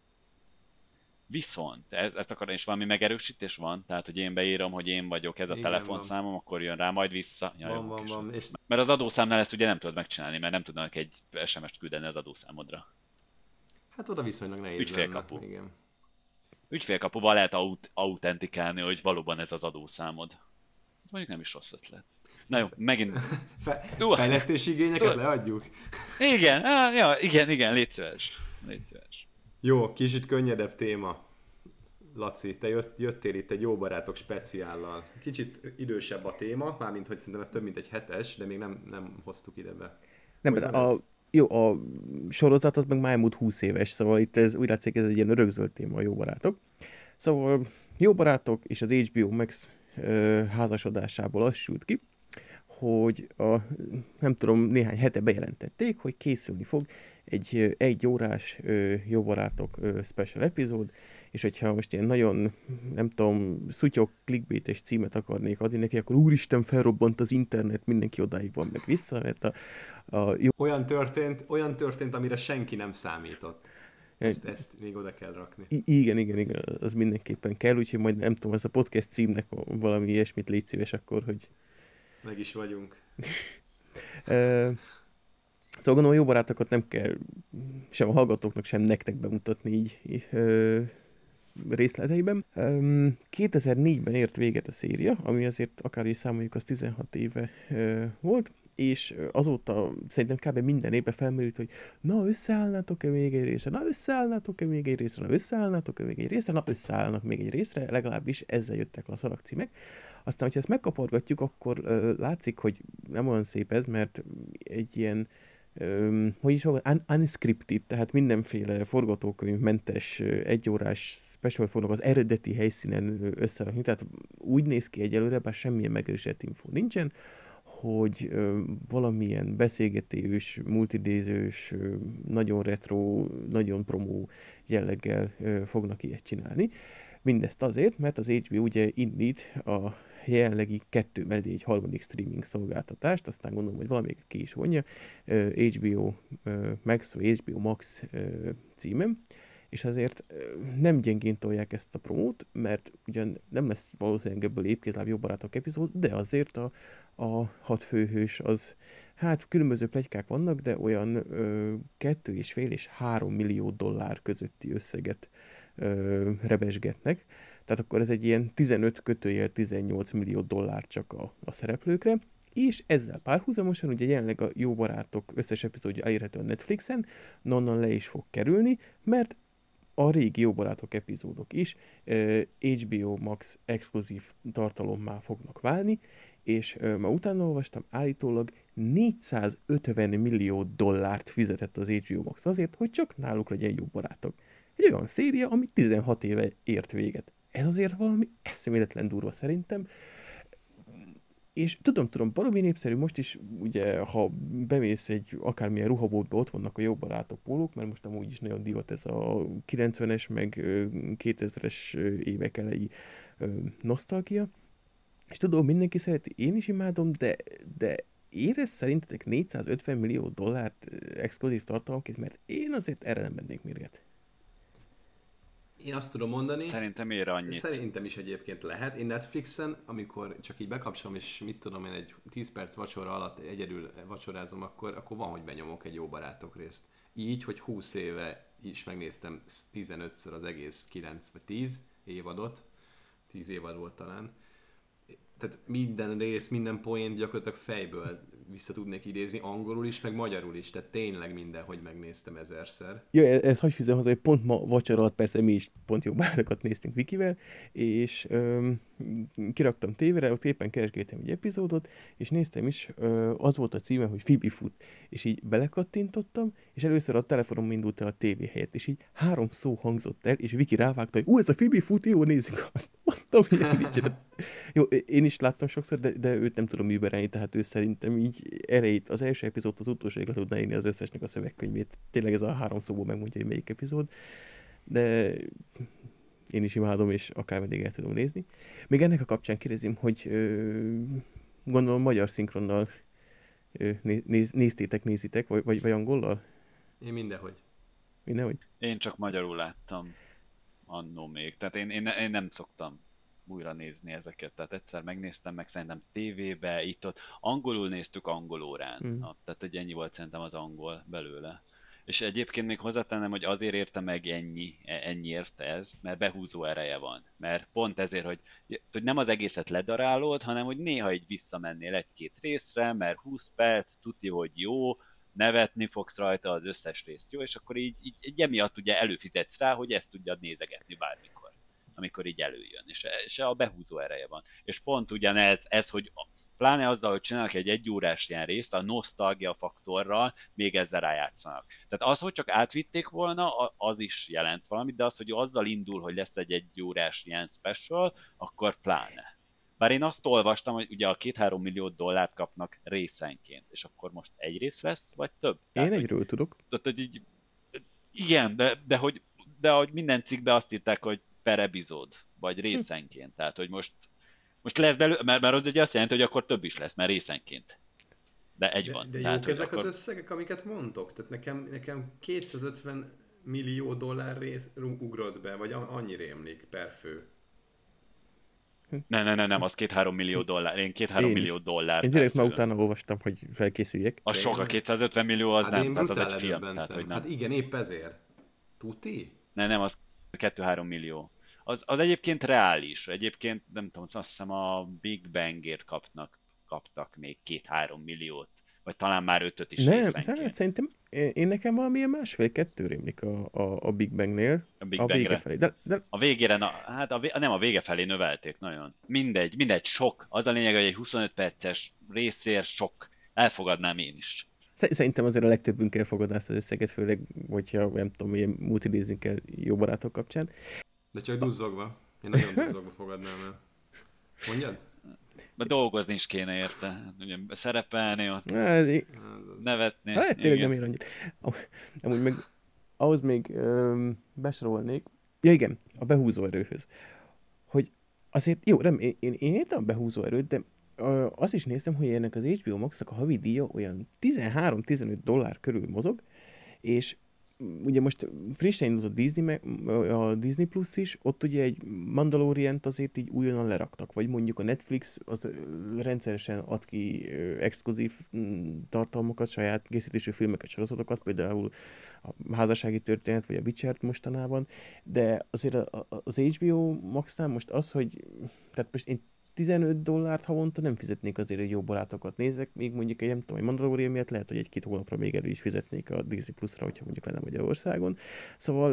Viszont, ez, ezt akarom, és valami megerősítés van, tehát hogy én beírom, hogy én vagyok, ez a Igen, telefonszámom, akkor jön rá majd vissza. Ja, Van, jó, van, kis- van. És Mert az adószámnál ezt ugye nem tudod megcsinálni, mert nem tudnak egy es em es-t küldeni az adószámodra. hát oda viszonylag nehéz Ügyfélkapu. lenne. Igen. Ügyfélkapuval lehet aut- autentikálni, hogy valóban ez az adószámod. Mondjuk nem is rossz ötlet. Na jó, megint... Fe- Jó. fejlesztési igényeket Jó. leadjuk? Igen, á, ja, igen, igen, légy szíves. Légy szíves. Jó, kicsit könnyedebb téma. Laci, te jött, jöttél itt egy jó barátok speciállal. Kicsit idősebb a téma, mármint hogy szerintem ez több mint egy hetes, de még nem, nem hoztuk ide be. Nem, Hogy de van a, ez? jó, a sorozat az meg már elmúlt húsz éves, szóval itt ez úgy látszik, ez egy ilyen örökzöld téma, a Jó barátok. Szóval Jó barátok és az há bé o Max ö, házasodásából az sült ki, hogy a, nem tudom, néhány hete bejelentették, hogy készülni fog egy ö, egy órás ö, Jó barátok ö, special epizód, és hogyha most ilyen nagyon, nem tudom, szutyok, clickbaites címet akarnék adni neki, akkor úristen, felrobbant az internet, mindenki odáig van meg vissza, mert a, a jó Olyan történt, olyan történt, amire senki nem számított. Ezt, ezt még oda kell rakni. I- igen, igen, igen, az mindenképpen kell, úgyhogy majd nem tudom, ez a podcast címnek valami ilyesmit légy szíves akkor, hogy... Meg is vagyunk. Uh, szóval gondolom, a Jó barátokat nem kell sem a hallgatóknak, sem nektek bemutatni így uh, részleteiben. Um, kétezer-négyben ért véget a széria, ami azért akár is számoljuk, az tizenhat éve uh, volt, és azóta szerintem kb. Minden évben felmerült, hogy na összeállnátok-e még egy részre, na összeállnátok-e még egy részre, na összeállnátok-e még egy részre, na összeállnak még egy részre, legalábbis ezzel jöttek le a szalagcímek. Aztán, hogyha ezt megkapargatjuk, akkor uh, látszik, hogy nem olyan szép ez, mert egy ilyen Um, hogy is van, un- unscripted, tehát mindenféle forgatókönyvmentes, egyórás special fognak az eredeti helyszínen összerakni, tehát úgy néz ki egyelőre, bár semmilyen megerősített info nincsen, hogy ö, valamilyen beszélgetős, multidézős, ö, nagyon retro, nagyon promó jelleggel ö, fognak ilyet csinálni. Mindezt azért, mert az há bé o ugye indít a jelenlegi kettő mellé egy harmadik streaming szolgáltatást, aztán gondolom, hogy valamelyik ki is vonja, há bé o Max, vagy há bé o Max címem, és azért nem gyengén tolják ezt a promót, mert ugyan nem lesz valószínűleg ebből épkézláb Jó barátok epizód, de azért a, a hat főhős az, hát különböző pletykák vannak, de olyan ö, kettő és fél és három millió dollár közötti összeget ö, rebesgetnek. Tehát akkor ez egy ilyen tizenöt kötőjel tizennyolc millió dollár csak a, a szereplőkre, és ezzel párhuzamosan ugye jelenleg a Jó barátok összes epizódja elérhető a Netflixen, onnan le is fog kerülni, mert a régi Jó barátok epizódok is uh, há bé o Max exkluzív tartalommá fognak válni, és uh, ma utána olvastam, állítólag négyszázötven millió dollárt fizetett az há bé o Max azért, hogy csak náluk legyen Jó barátok. Egy olyan széria, ami tizenhat éve ért véget. Ez azért valami eszméletlen durva szerintem. És tudom, tudom, baromi népszerű most is, ugye, ha bemész egy akármilyen ruhaboltba, ott vannak a Jó barátok pólók, mert most amúgy is nagyon divat ez a kilencvenes, meg kétezres évek elejé ö, nosztalgia, és tudom, mindenki szereti, én is imádom, de, de érez szerintetek négyszázötven millió dollárt ö, exkluzív tartalomként, mert én azért erre nem mennék mérget. Én azt tudom mondani, Szerintem ér annyit. Szerintem is egyébként lehet. Én Netflixen, amikor csak így bekapcsolom, és mit tudom én, egy tíz perc vacsora alatt egyedül vacsorázom, akkor, akkor van, hogy benyomok egy Jó Barátok részt. Így, hogy húsz éve is megnéztem tizenötször az egész kilenc vagy tíz évadot. tíz évad volt talán. Tehát minden rész, minden poént gyakorlatilag fejből vissza tudnék idézni, angolul is, meg magyarul is, tehát tényleg mindenhogy megnéztem ezerszer. Ja, ez, ez hagyj fűzem hozzá, hogy pont ma vacsora alatt persze mi is pont Jó Barátokat néztünk Vikivel, és öm, kiraktam tévére, ott éppen keresgéltem egy epizódot, és néztem is, ö, az volt a címe, hogy Phoebe fut, és így belekattintottam, és először a telefonom indult el a tévé helyett, és így három szó hangzott el, és Viki rávágta, hogy ú, ez a Phoebe fut, jó, nézzük azt. Mondtam, hogy nincs. Jó, én is láttam sokszor, de, de őt nem tudom überelni, tehát ő szerintem így erejét, az első epizódot az utolsóig le tudná írni az összesnek a szövegkönyvét. Tényleg ez a három szóból megmondja, hogy melyik epizód, de én is imádom, és akármeddig el tudom nézni. Még ennek a kapcsán kérdezem, hogy ö, gondolom magyar szinkronnal ö, néz, néztétek, nézitek, vagy, vagy, vagy angollal? Én mindenhogy. Mindenhogy? Én csak magyarul láttam annó még. Tehát én, én, én nem szoktam újra nézni ezeket. Tehát egyszer megnéztem, meg szerintem tévébe, itt-ott. Angolul néztük angol órán. Mm. Na, tehát egy ennyi volt szerintem az angol belőle. És egyébként még hozzátennem, hogy azért érte meg ennyi, ennyiért ez, mert behúzó ereje van. Mert pont ezért, hogy, hogy nem az egészet ledarálod, hanem hogy néha így visszamennél egy-két részre, mert húsz perc, tuti, hogy jó, nevetni fogsz rajta, az összes részt jó, és akkor így, így, így emiatt ugye előfizetsz rá, hogy ezt tudjad nézegetni bármikor, amikor így előjön, és, és a behúzó ereje van. És pont ugyanez, ez, hogy pláne azzal, hogy csinálnak egy egyórás ilyen részt, a nosztalgia faktorral még ezzel rájátszanak. Tehát az, hogy csak átvitték volna, az is jelent valamit, de az, hogy azzal indul, hogy lesz egy egyórás ilyen special, akkor pláne. Bár én azt olvastam, hogy ugye a két-három millió dollárt kapnak részenként, és akkor most egy rész lesz, vagy több? Tehát, én egyről hogy, tudok. Tehát, hogy így, igen, de, de, hogy, de hogy minden cikkben azt írták, hogy per epizód, vagy részenként. Tehát, hogy most, most lesz belőle, mert, mert ugye azt jelenti, hogy akkor több is lesz, mert részenként. De egy de, van. De tehát, jók ezek akkor... az összegek, amiket mondtok? Tehát nekem, nekem kétszázötven millió dollár rész ugrott be, vagy annyi rémlik per fő. Nem, nem, nem, nem, az két-három millió dollár. Én két-három millió dollár. Én direkt már utána olvastam, hogy felkészüljek. A sok, a kétszázötven millió az hát nem, tehát az egy film. Tehát, hogy nem. Hát igen, épp ezért. Tuti? Nem, nem, az kettő-három millió. Az, az egyébként reális. Egyébként, nem tudom, azt hiszem a Big Bangért kapnak, kaptak még két-három milliót. Vagy talán már ötöt is nem, részenként. Szerintem én nekem valamilyen másfél-kettő rémlik a, a, a Big Bangnél. A, Big a vége felé. De, de... A végére, na, hát a, nem a vége felé növelték nagyon. Mindegy, mindegy, sok. Az a lényeg, hogy egy huszonöt perces részér sok. Elfogadnám én is. Szerintem azért a legtöbbünk elfogadná ezt az összeget, főleg, hogyha nem tudom, ilyen multinézni kell Jó Barátok kapcsán. De csak duzzogva. Én nagyon duzzogva fogadnám el. Mondjad? De dolgozni is kéne érte. Ugye szerepelni, ott hát, nevetni. Hát tényleg nem ér annyit. Amúgy meg ahhoz még öm, besorolnék, ja igen, a behúzó erőhöz. Hogy azért, jó, nem, én, én, én értem a behúzó erőt, de ö, azt is néztem, hogy ennek az há bé o Max-nak a havi díja olyan tizenhárom-tizenöt dollár körül mozog, és ugye most frissen indult a Disney, a Disney Plus is, ott ugye egy Mandalorient azért így újonnan leraktak, vagy mondjuk a Netflix az rendszeresen ad ki exkluzív tartalmakat, saját készítésű filmeket, sorozatokat, például a Házassági Történet, vagy a Witcher-t mostanában, de azért az há bé o Max-nál most az, hogy tehát most én tizenöt dollárt havonta nem fizetnék azért, hogy Jó Barátokat nézek, még mondjuk egy, nem tudom, egy Mandalorian miatt lehet, hogy egy-két hónapra még elő is fizetnék a Disney Plus-ra, hogyha mondjuk lenne Magyarországon. Szóval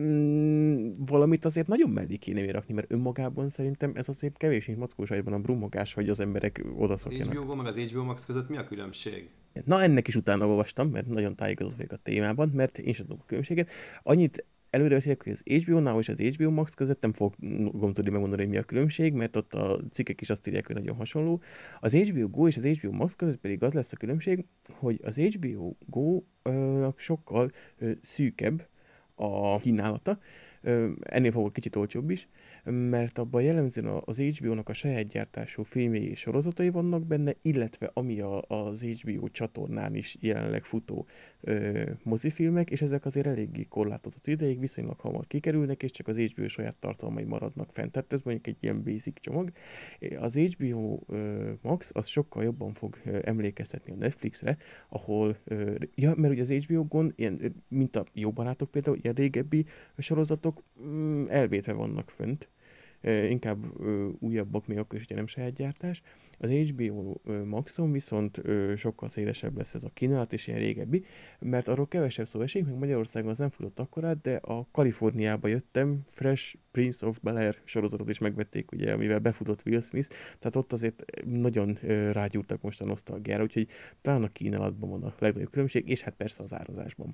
mm, valamit azért nagyon mellé kéne rakni, mert önmagában szerintem ez azért kevés, mint mackósajban a brummogás, hogy az emberek odaszokjanak. Az há bé o meg az há bé o Max között mi a különbség? Na ennek is utána olvastam, mert nagyon tájékozott vagyok a témában, mert én sem tudom a különbséget. Annyit előrevetélek, hogy az há bé o-nál és az há bé o Max között nem fogom tudni megmondani, hogy mi a különbség, mert ott a cikkek is azt írják, hogy nagyon hasonló. Az há bé o Go és az há bé o Max között pedig az lesz a különbség, hogy az há bé o Go-nak sokkal ö, szűkebb a kínálata, ennél fogok kicsit olcsóbb is, mert abban jellemzően az há bé ó-nak a saját gyártású filmjei és sorozatai vannak benne, illetve ami a, az há bé ó csatornán is jelenleg futó ö, mozifilmek, és ezek azért eléggé korlátozott ideig, viszonylag hamar kikerülnek, és csak az há bé ó saját tartalmai maradnak fent. Tehát ez mondjuk egy ilyen basic csomag. Az há bé ó ö, Max az sokkal jobban fog ö, emlékeztetni a Netflixre, ahol, ö, ja, mert ugye az há bé ó-gon, ilyen, mint a Jó Barátok például, ilyen régebbi sorozatok mm, elvétve vannak fönt, inkább ö, újabbak még akkor is, hogyha nem saját gyártás. Az há bé ó ö, Maxon viszont ö, sokkal szélesebb lesz ez a kínálat, és ilyen régebbi, mert arról kevesebb szó esik, meg Magyarországon az nem futott akkorát, de a Kaliforniába jöttem, Fresh Prince of Bel-Air sorozatot is megvették, ugye, amivel befutott Will Smith, tehát ott azért nagyon ö, rágyúrtak most a nosztalgiára, úgyhogy talán a kínálatban van a legnagyobb különbség, és hát persze az árazásban.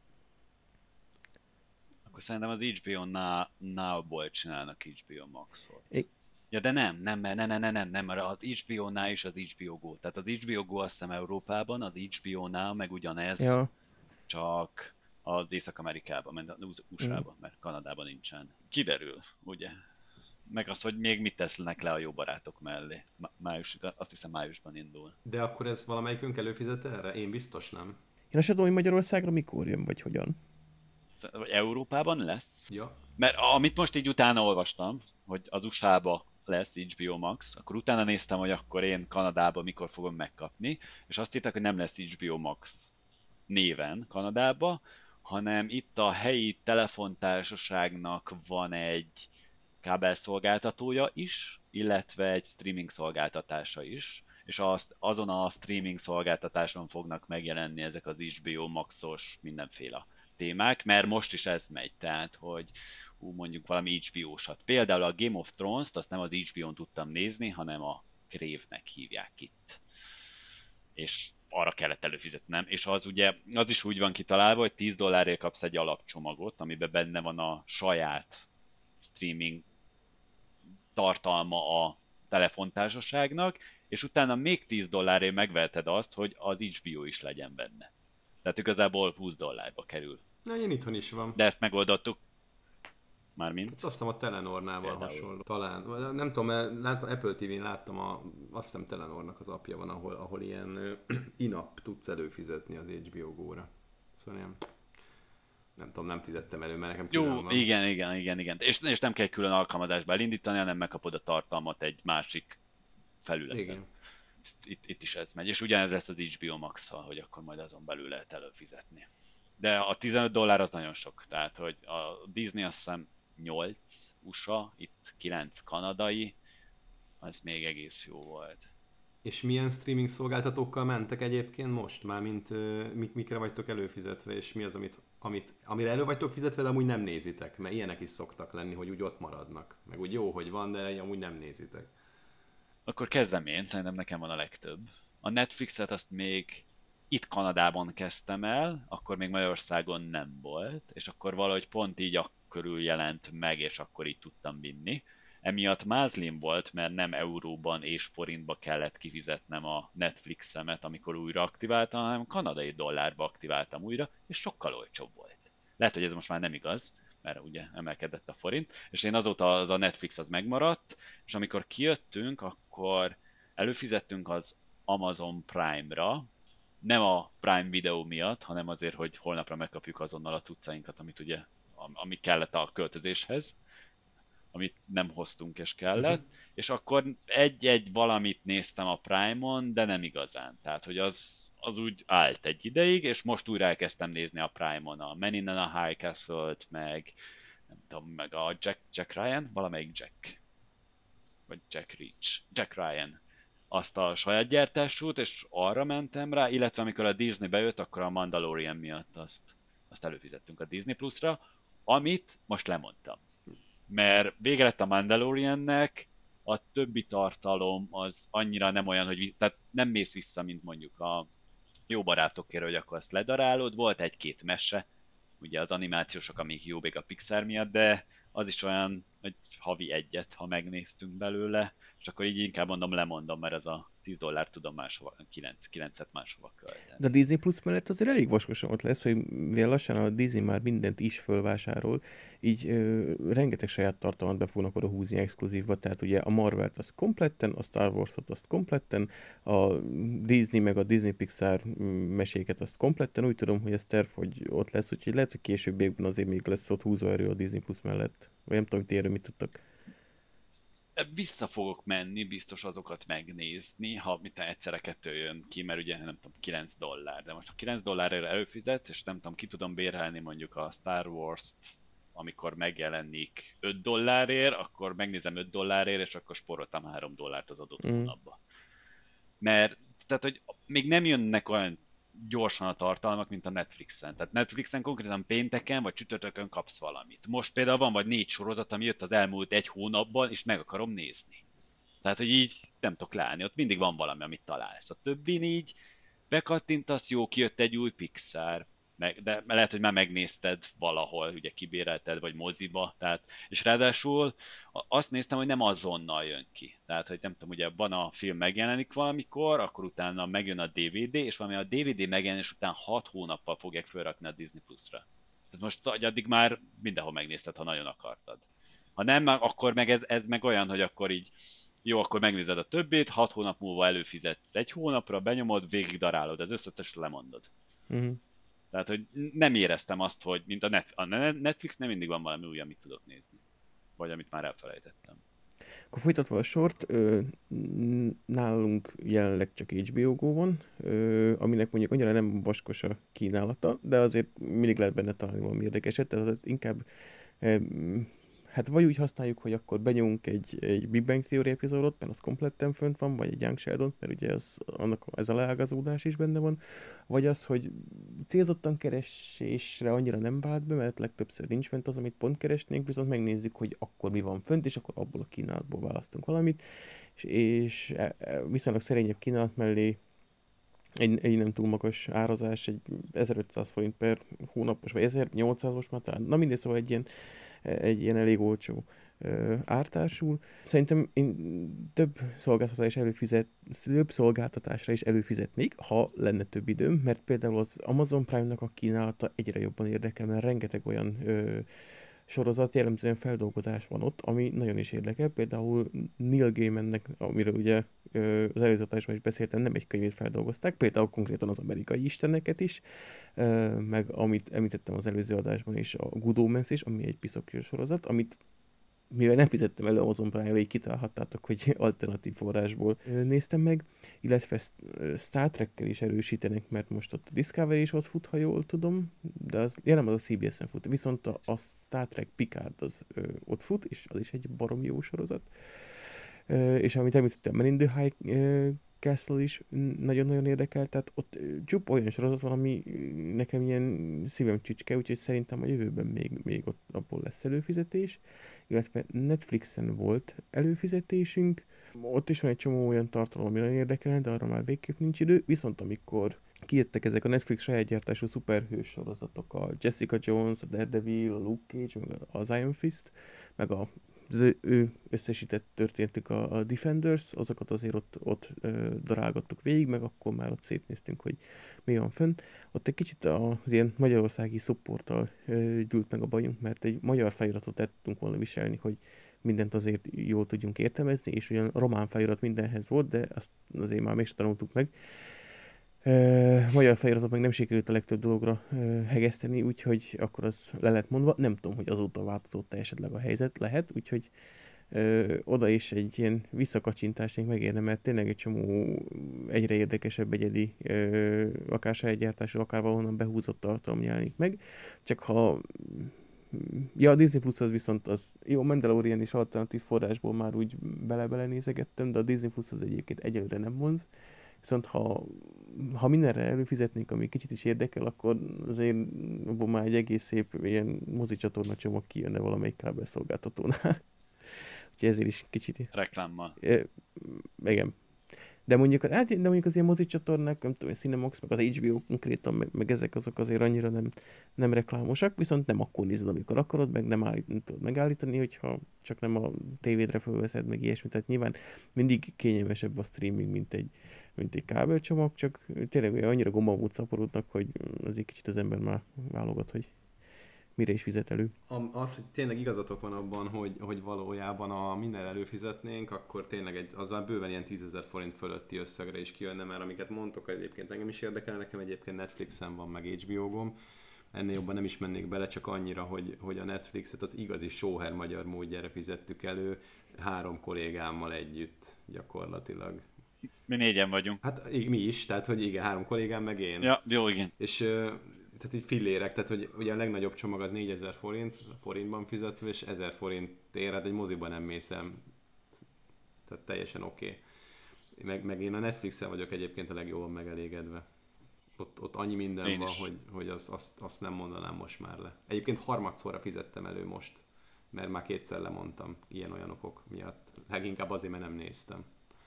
Akkor szerintem az há bé ó Now, Now-ból csinálnak há bé ó Maxot. É- Ja, de nem, nem, nem, nem, nem, nem, nem, mert az há bé ó Now és az há bé ó Go. Tehát az há bé ó Go azt hiszem Európában, az há bé ó Now meg ugyanez, Ja, csak az Észak-Amerikában, mert az u es á-ban, mert Kanadában nincsen. Kiderül, ugye? Meg az, hogy még mit tesznek le a Jó Barátok mellé. Ma- Május, azt hiszem májusban indul. De akkor ez valamelyikünk előfizet erre? Én biztos nem. én azt sem tudom, hogy Magyarországra mikor jön, vagy hogyan. Vagy Európában lesz? Ja. Mert amit most így utána olvastam, hogy az u es á-ba lesz há bé ó Max, akkor utána néztem, hogy akkor én Kanadában mikor fogom megkapni, és azt írták, hogy nem lesz há bé ó Max néven Kanadába, hanem itt a helyi telefontársaságnak van egy kábelszolgáltatója is, illetve egy streaming szolgáltatása is, és azt, azon a streaming szolgáltatáson fognak megjelenni ezek az há bé ó Maxos mindenféle témák, mert most is ez megy, tehát, hogy ú, mondjuk valami há bé ó-sat. Például a Game of Thrones-t azt nem az há bé ó-n tudtam nézni, hanem a Crave-nek hívják itt. És arra kellett előfizetnem, és az ugye, az is úgy van kitalálva, hogy tíz dollárért kapsz egy alapcsomagot, amiben benne van a saját streaming tartalma a telefontársaságnak, és utána még tíz dollárért megveheted azt, hogy az há bé ó is legyen benne. Tehát igazából húsz dollárba kerül. Na, ilyen itthon is van. De ezt megoldottuk. Mármint? Azt hiszem a Telenornál Például. hasonló. Talán. Nem tudom, mert láttam, Apple té vén láttam, a, azt hiszem Telenornak az apja van, ahol, ahol ilyen in-app tudsz előfizetni az há bé ó Go-ra. Szóval ilyen, nem tudom, nem fizettem elő, mert nekem külön Jó, van. igen, igen, igen, igen. És, és nem kell külön alkalmazásba elindítani, hanem megkapod a tartalmat egy másik felületen. Igen. Itt, itt is ez megy. És ugyanez lesz az há bé ó Max-szal, hogy akkor majd azon belül lehet előfizetni. De a tizenöt dollár az nagyon sok. Tehát, hogy a Disney azt hiszem nyolc u es á, itt kilenc kanadai, az még egész jó volt. És milyen streaming szolgáltatókkal mentek egyébként most? Mármint uh, mik, mikre vagytok előfizetve, és mi az, amit, amit, amire elő vagytok fizetve, de amúgy nem nézitek? Mert ilyenek is szoktak lenni, hogy úgy ott maradnak. Meg úgy jó, hogy van, de amúgy nem nézitek. Akkor kezdem én, szerintem nekem van a legtöbb. A Netflixet azt még itt Kanadában kezdtem el, akkor még Magyarországon nem volt, és akkor valahogy pont így akkörül jelent meg, és akkor így tudtam vinni. Emiatt mázlim volt, mert nem euróban és forintba kellett kifizetnem a Netflixemet, amikor újra aktiváltam, hanem kanadai dollárba aktiváltam újra, és sokkal olcsóbb volt. Lehet, hogy ez most már nem igaz, mert ugye emelkedett a forint, és én azóta az a Netflix az megmaradt, és amikor kijöttünk, akkor előfizettünk az Amazon Prime-ra, nem a Prime Video miatt, hanem azért, hogy holnapra megkapjuk azonnal a cuccainkat, amit ugye, ami kellett a költözéshez, amit nem hoztunk és kellett, uh-huh. És akkor egy-egy valamit néztem a Prime-on, de nem igazán. Tehát, hogy az, az úgy állt egy ideig, és most újra elkezdtem nézni a Prime-on a Men in a High Castle-t, meg nem tudom, meg a Jack, Jack Ryan, valamelyik Jack, vagy Jack Reach, Jack Ryan, azt a saját gyártásút, és arra mentem rá, illetve amikor a Disney bejött, akkor a Mandalorian miatt azt, azt előfizettünk a Disney Plus-ra, amit most lemondtam. Mert vége lett a Mandaloriannek, a többi tartalom az annyira nem olyan, hogy tehát nem mész vissza, mint mondjuk a Jó Barátokért, hogy akkor azt ledarálod. Volt egy-két mese, ugye az animációsok, amik jobbik a Pixar miatt, de az is olyan, hogy havi egyet, ha megnéztünk belőle, és akkor így inkább mondom, lemondom, mert ez a tíz dollár tudom máshova, kilenc, kilencet máshova költeni. De a Disney Plus mellett azért elég vaskosan ott lesz, hogy mivel lassan a Disney már mindent is fölvásárol, így ö, rengeteg saját tartalmat be fognak oda húzni exkluzívba, tehát ugye a Marvelt azt kompletten, a Star Wars-ot azt kompletten, a Disney meg a Disney Pixar meséket azt kompletten, úgy tudom, hogy ez terv, hogy ott lesz, úgyhogy lehet, hogy későbbiekben azért még lesz ott húzóerő a Disney Plus mellett. Vagy nem tudom, hogy ti erről mit tudtak. Vissza fogok menni, biztos azokat megnézni, ha mit egyszerre kettő jön ki, mert ugye nem tudom, kilenc dollár, de most ha kilenc dollárért előfizet, és nem tudom, ki tudom bérelni mondjuk a Star Wars-t, amikor megjelenik öt dollárért, akkor megnézem öt dollárért, és akkor spóroltam három dollárt az adott Mm. hónapba. Mert, tehát, hogy még nem jönnek olyan gyorsan a tartalmak, mint a Netflixen. Tehát Netflixen konkrétan pénteken vagy csütörtökön kapsz valamit. Most például van vagy négy sorozat, ami jött az elmúlt egy hónapban, és meg akarom nézni. Tehát, hogy így nem tudok leállni. Ott mindig van valami, amit találsz. A többin így bekattintasz, jó, kijött egy új Pixar, meg, de lehet, hogy már megnézted valahol, ugye kibérelted, vagy moziba, tehát, és ráadásul azt néztem, hogy nem azonnal jön ki. Tehát, hogy nem tudom, ugye van a film megjelenik valamikor, akkor utána megjön a dé vé dé, és valami a dé vé dé megjelenés után hat hónappal fogják felrakni a Disney Plus-ra. Tehát most addig már mindenhol megnézted, ha nagyon akartad. Ha nem, akkor meg ez, ez meg olyan, hogy akkor így jó, akkor megnézed a többét, hat hónap múlva előfizetsz egy hónapra, benyomod, végig darálod, az összes lemondod. Uh-huh. Tehát, hogy nem éreztem azt, hogy mint a, Net, a Netflix nem mindig van valami új, amit tudok nézni. Vagy amit már elfelejtettem. Akkor folytatva a sort, ö, nálunk jelenleg csak há bé o Go van, ö, aminek mondjuk annyira nem vaskos a kínálata, de azért mindig lehet benne találni valami érdekeset, tehát inkább ö, hát vagy úgy használjuk, hogy akkor benyomunk egy, egy Big Bang Theory epizódot, mert az kompletten fönt van, vagy egy Young Sheldon, mert ugye ez, annak ez a leágazódás is benne van, vagy az, hogy célzottan keresésre annyira nem vált be, mert legtöbbször nincs fent az, amit pont keresnénk, viszont megnézzük, hogy akkor mi van fönt, és akkor abból a kínálatból választunk valamit, és, és viszonylag szerényebb kínálat mellé egy, egy nem túl magas árazás, egy ezerötszáz forint per hónapos, vagy ezernyolcszáz most már talán, na mindegy, szóval egy ilyen egy ilyen elég olcsó ö, ártársul. Szerintem én több szolgáltatás előfizet, több szolgáltatásra is előfizetnék, ha lenne több időm, mert például az Amazon Prime-nak a kínálata egyre jobban érdekel, mert rengeteg olyan ö, sorozat, jellemzően feldolgozás van ott, ami nagyon is érdekel. Például Neil Gaimannek, amiről ugye ö, az előző adásban is beszéltem, nem egy könyvét feldolgozták, például konkrétan az amerikai isteneket is, ö, meg amit említettem az előző adásban is, a Good Omens is, ami egy piszok sorozat, amit mivel nem fizettem elő Amazon Prime-ra, így kitalálhattátok, hogy alternatív forrásból néztem meg, illetve Star Trek-kel is erősítenek, mert most ott a Discovery is ott fut, ha jól tudom, de az, ja nem, az a cé bé es-en fut, viszont a, a Star Trek Picard az ö, ott fut, és az is egy barom jó sorozat. Ö, és amit említettem, Men in the High ö, Castle is nagyon-nagyon érdekel, tehát ott csupa olyan sorozat van, ami nekem ilyen szívem csücske, úgyhogy szerintem a jövőben még, még ott abból lesz előfizetés, illetve Netflixen volt előfizetésünk, ott is van egy csomó olyan tartalom, ami nagyon érdekel, de arra már végképp nincs idő, viszont amikor kijöttek ezek a Netflix saját gyártású szuperhős sorozatok, a Jessica Jones, a Daredevil, a Luke Cage, meg az Iron Fist, meg a az ő összesített történtük a, a Defenders, azokat azért ott, ott ö, darálgattuk végig, meg akkor már ott szétnéztünk, hogy mi van fönn. Ott egy kicsit az ilyen magyarországi szupporttal ö, gyűlt meg a bajunk, mert egy magyar feliratot el tudtunk volna viselni, hogy mindent azért jól tudjunk értelmezni, és ugyan román felirat mindenhez volt, de azt azért már még tanultuk meg. Uh, magyar feliratot meg nem sikerült a legtöbb dologra uh, hegeszteni, úgyhogy akkor az le lett mondva. Nem tudom, hogy azóta változott esetleg a helyzet, lehet, úgyhogy uh, oda is egy ilyen visszakacsintás még megérne, mert tényleg egy csomó egyre érdekesebb egyedi, uh, akár saját gyártású, akár valahonnan behúzott tartalom jelenik meg. Csak ha ja, a Disney Plus az viszont az jó, Mandalorian is alternatív forrásból már úgy bele-bele nézegettem, de a Disney Plus az egyébként egyelőre nem vonz. Viszont ha, ha mindenre előfizetnénk, ami kicsit is érdekel, akkor azért abból már egy egész szép ilyen mozicsatorna csomag kijönne valamelyik kábelszolgáltatónál. Úgyhogy ezért is kicsit... Reklámmal. E, igen. De mondjuk, hát, de mondjuk az ilyen mozicsatornák, nem tudom, a Cinemax, meg az há bé o konkrétan, meg, meg ezek azok azért annyira nem, nem reklámosak, viszont nem akkor nézed, amikor akarod, meg nem, állít, nem tudod megállítani, hogyha csak nem a tévédre fölveszed, meg ilyesmit. Tehát nyilván mindig kényelmesebb a streaming, mint egy, mint egy kábelcsomag, csak tényleg olyan annyira gombamód szaporodnak, hogy az egy kicsit az ember már válogat, hogy mire is fizet elő. Az, hogy tényleg igazatok van abban, hogy, hogy valójában a minden előfizetnénk, akkor tényleg egy, az már bőven ilyen tízezer forint fölötti összegre is kijönne, mert amiket mondtok, egyébként engem is érdekel, nekem egyébként Netflixen van, meg há bé ó-gom, ennél jobban nem is mennék bele, csak annyira, hogy, hogy a Netflixet az igazi sóher magyar módjára fizettük elő, három kollégámmal együtt gyakorlatilag. Mi négyen vagyunk. Hát mi is, tehát hogy igen, három kollégám meg én. Ja, jó, igen. És tehát így fillérek, tehát hogy ugye a legnagyobb csomag az négyezer forint, forintban fizetve, és ezer forintért, hát egy moziban nem mészem, tehát teljesen oké. Okay. Meg, meg én a Netflixen vagyok egyébként a legjobban megelégedve. Ott, ott annyi minden én van, is. hogy, hogy az, azt, azt nem mondanám most már le. Egyébként harmadszorra fizettem elő most, mert már kétszer lemondtam ilyen-olyan okok miatt. Leginkább azért, mert nem néztem.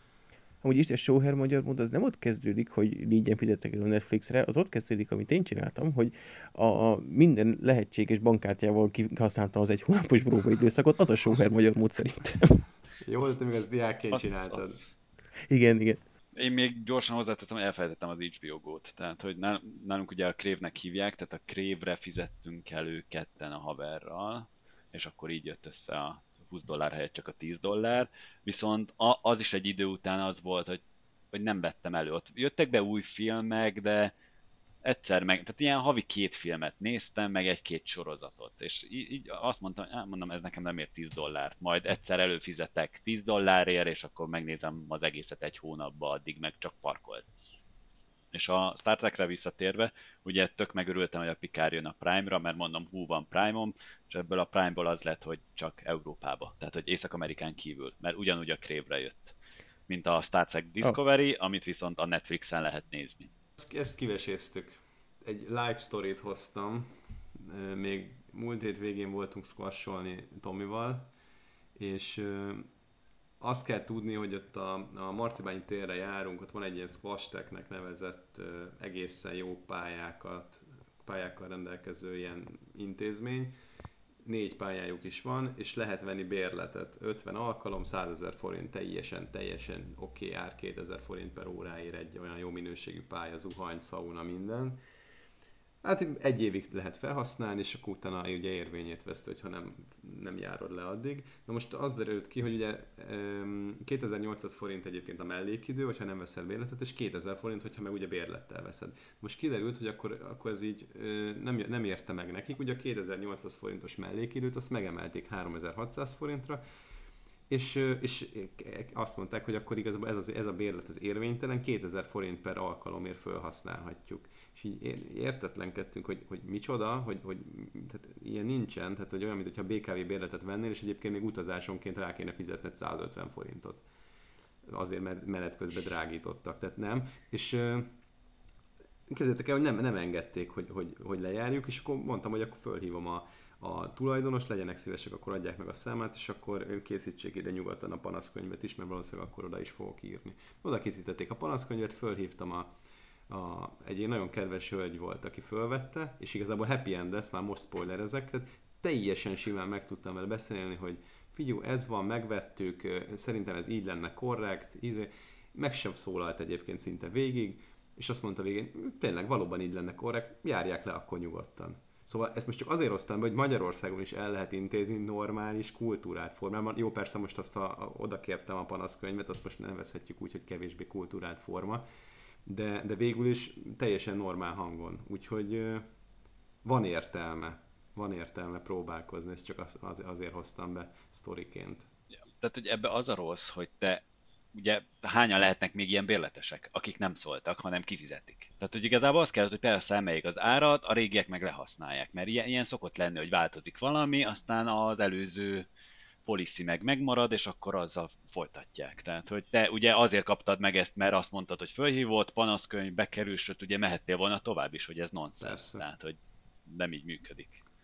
Amúgy is, a Sóher magyar mód az nem ott kezdődik, hogy négyen fizettek el a Netflixre, az ott kezdődik, amit én csináltam, hogy a, a minden lehetséges bankkártyával kihasználtam az egy hónapos próbaidőszakot, az a Sóher magyar mód szerintem. Jó, de te még az diákként az, csináltad. Az. Igen, igen. Én még gyorsan hozzáteszem, hogy elfelejtettem az há bé o Go-t. Tehát, hogy nálunk ugye a Crave-nek hívják, tehát a Crave-re fizettünk elő ketten a haverral, és akkor így jött össze a húsz dollár helyett csak a tíz dollár, viszont az is egy idő után az volt, hogy, hogy nem vettem elő. Ott jöttek be új filmek, de egyszer meg, tehát ilyen havi két filmet néztem, meg egy-két sorozatot, és így, így azt mondtam, hogy mondom, ez nekem nem ér tíz dollárt, majd egyszer előfizetek tíz dollárért, és akkor megnézem az egészet egy hónapba, addig meg csak parkolt. És a Star Trekre visszatérve, ugye tök megörültem, hogy a Picard jön a Prime-ra, mert mondom, hú, van Prime-om, és ebből a Prime-ból az lett, hogy csak Európába, tehát hogy Észak-Amerikán kívül, mert ugyanúgy a Crave-re jött, mint a Star Trek Discovery, oh. amit viszont a Netflixen lehet nézni. Ezt kiveséztük. Egy live storyt hoztam, még múlt hét végén voltunk squasholni Tomival, és azt kell tudni, hogy ott a, a Marcibányi térre járunk, ott van egy ilyen squash technek nevezett egészen jó pályákat, pályákkal rendelkező ilyen intézmény. Négy pályájuk is van, és lehet venni bérletet. ötven alkalom, százezer forint, teljesen, teljesen oké okay, ár, kétezer forint per óráért egy olyan jó minőségű pálya, zuhany, szauna, minden. Hát egy évig lehet felhasználni, és akkor utána ugye érvényét veszti, hogyha nem, nem járod le addig. Na most az derült ki, hogy ugye kétezer-nyolcszáz forint egyébként a mellékidő, hogyha nem veszel bérletet, és kétezer forint, hogyha meg ugye bérlettel veszed. Most kiderült, hogy akkor, akkor ez így nem, nem érte meg nekik, ugye a kétezer-nyolcszáz forintos mellékidőt azt megemelték háromezer-hatszáz forintra, És, és azt mondták, hogy akkor igazából ez, az, ez a bérlet az érvénytelen, kétezer forint per alkalomért felhasználhatjuk. És így értetlenkedtünk, hogy, hogy micsoda, hogy, hogy tehát ilyen nincsen, tehát hogy olyan, mintha bé ká vé bérletet vennél, és egyébként még utazásonként rá kéne fizetned százötven forintot. Azért, mert menet közben drágítottak, tehát nem. És képzeljétek el, hogy nem, nem engedték, hogy, hogy, hogy lejárjuk, és akkor mondtam, hogy akkor fölhívom a a tulajdonos, legyenek szívesek, akkor adják meg a számát, és akkor készítsék ide nyugodtan a panaszkönyvet is, mert valószínűleg akkor oda is fogok írni. Oda készítették a panaszkönyvet, fölhívtam a, a, egy ilyen nagyon kedves hölgy volt, aki fölvette, és igazából happy end lesz, már most spoilerezek, tehát teljesen simán meg tudtam vele beszélni, hogy figyelj, ez van, megvettük, szerintem ez így lenne korrekt, íze, meg sem szólalt egyébként szinte végig, és azt mondta végén, tényleg valóban így lenne korrekt, járják le akkor nyugodtan. Szóval ezt most csak azért hoztam be, hogy Magyarországon is el lehet intézni normális, kultúrált formában. Jó, persze most azt, ha oda kértem a panaszkönyvet, azt most nevezhetjük úgy, hogy kevésbé kultúrált forma, de, de végül is teljesen normál hangon. Úgyhogy van értelme, van értelme próbálkozni, ezt csak az, az, azért hoztam be sztoriként. Ja, tehát, hogy ebbe az a rossz, hogy te ugye hányan lehetnek még ilyen bérletesek, akik nem szóltak, hanem kifizetik. Tehát, hogy igazából az kellett, hogy persze emeljék az árat, a régiek meg lehasználják, mert ilyen, ilyen szokott lenni, hogy változik valami, aztán az előző policy meg megmarad, és akkor azzal folytatják. Tehát, hogy te ugye azért kaptad meg ezt, mert azt mondtad, hogy fölhívott, panaszkönyv, bekerül, sőt, ugye mehettél volna tovább is, hogy ez nonsens. Tehát, hogy nem így működik.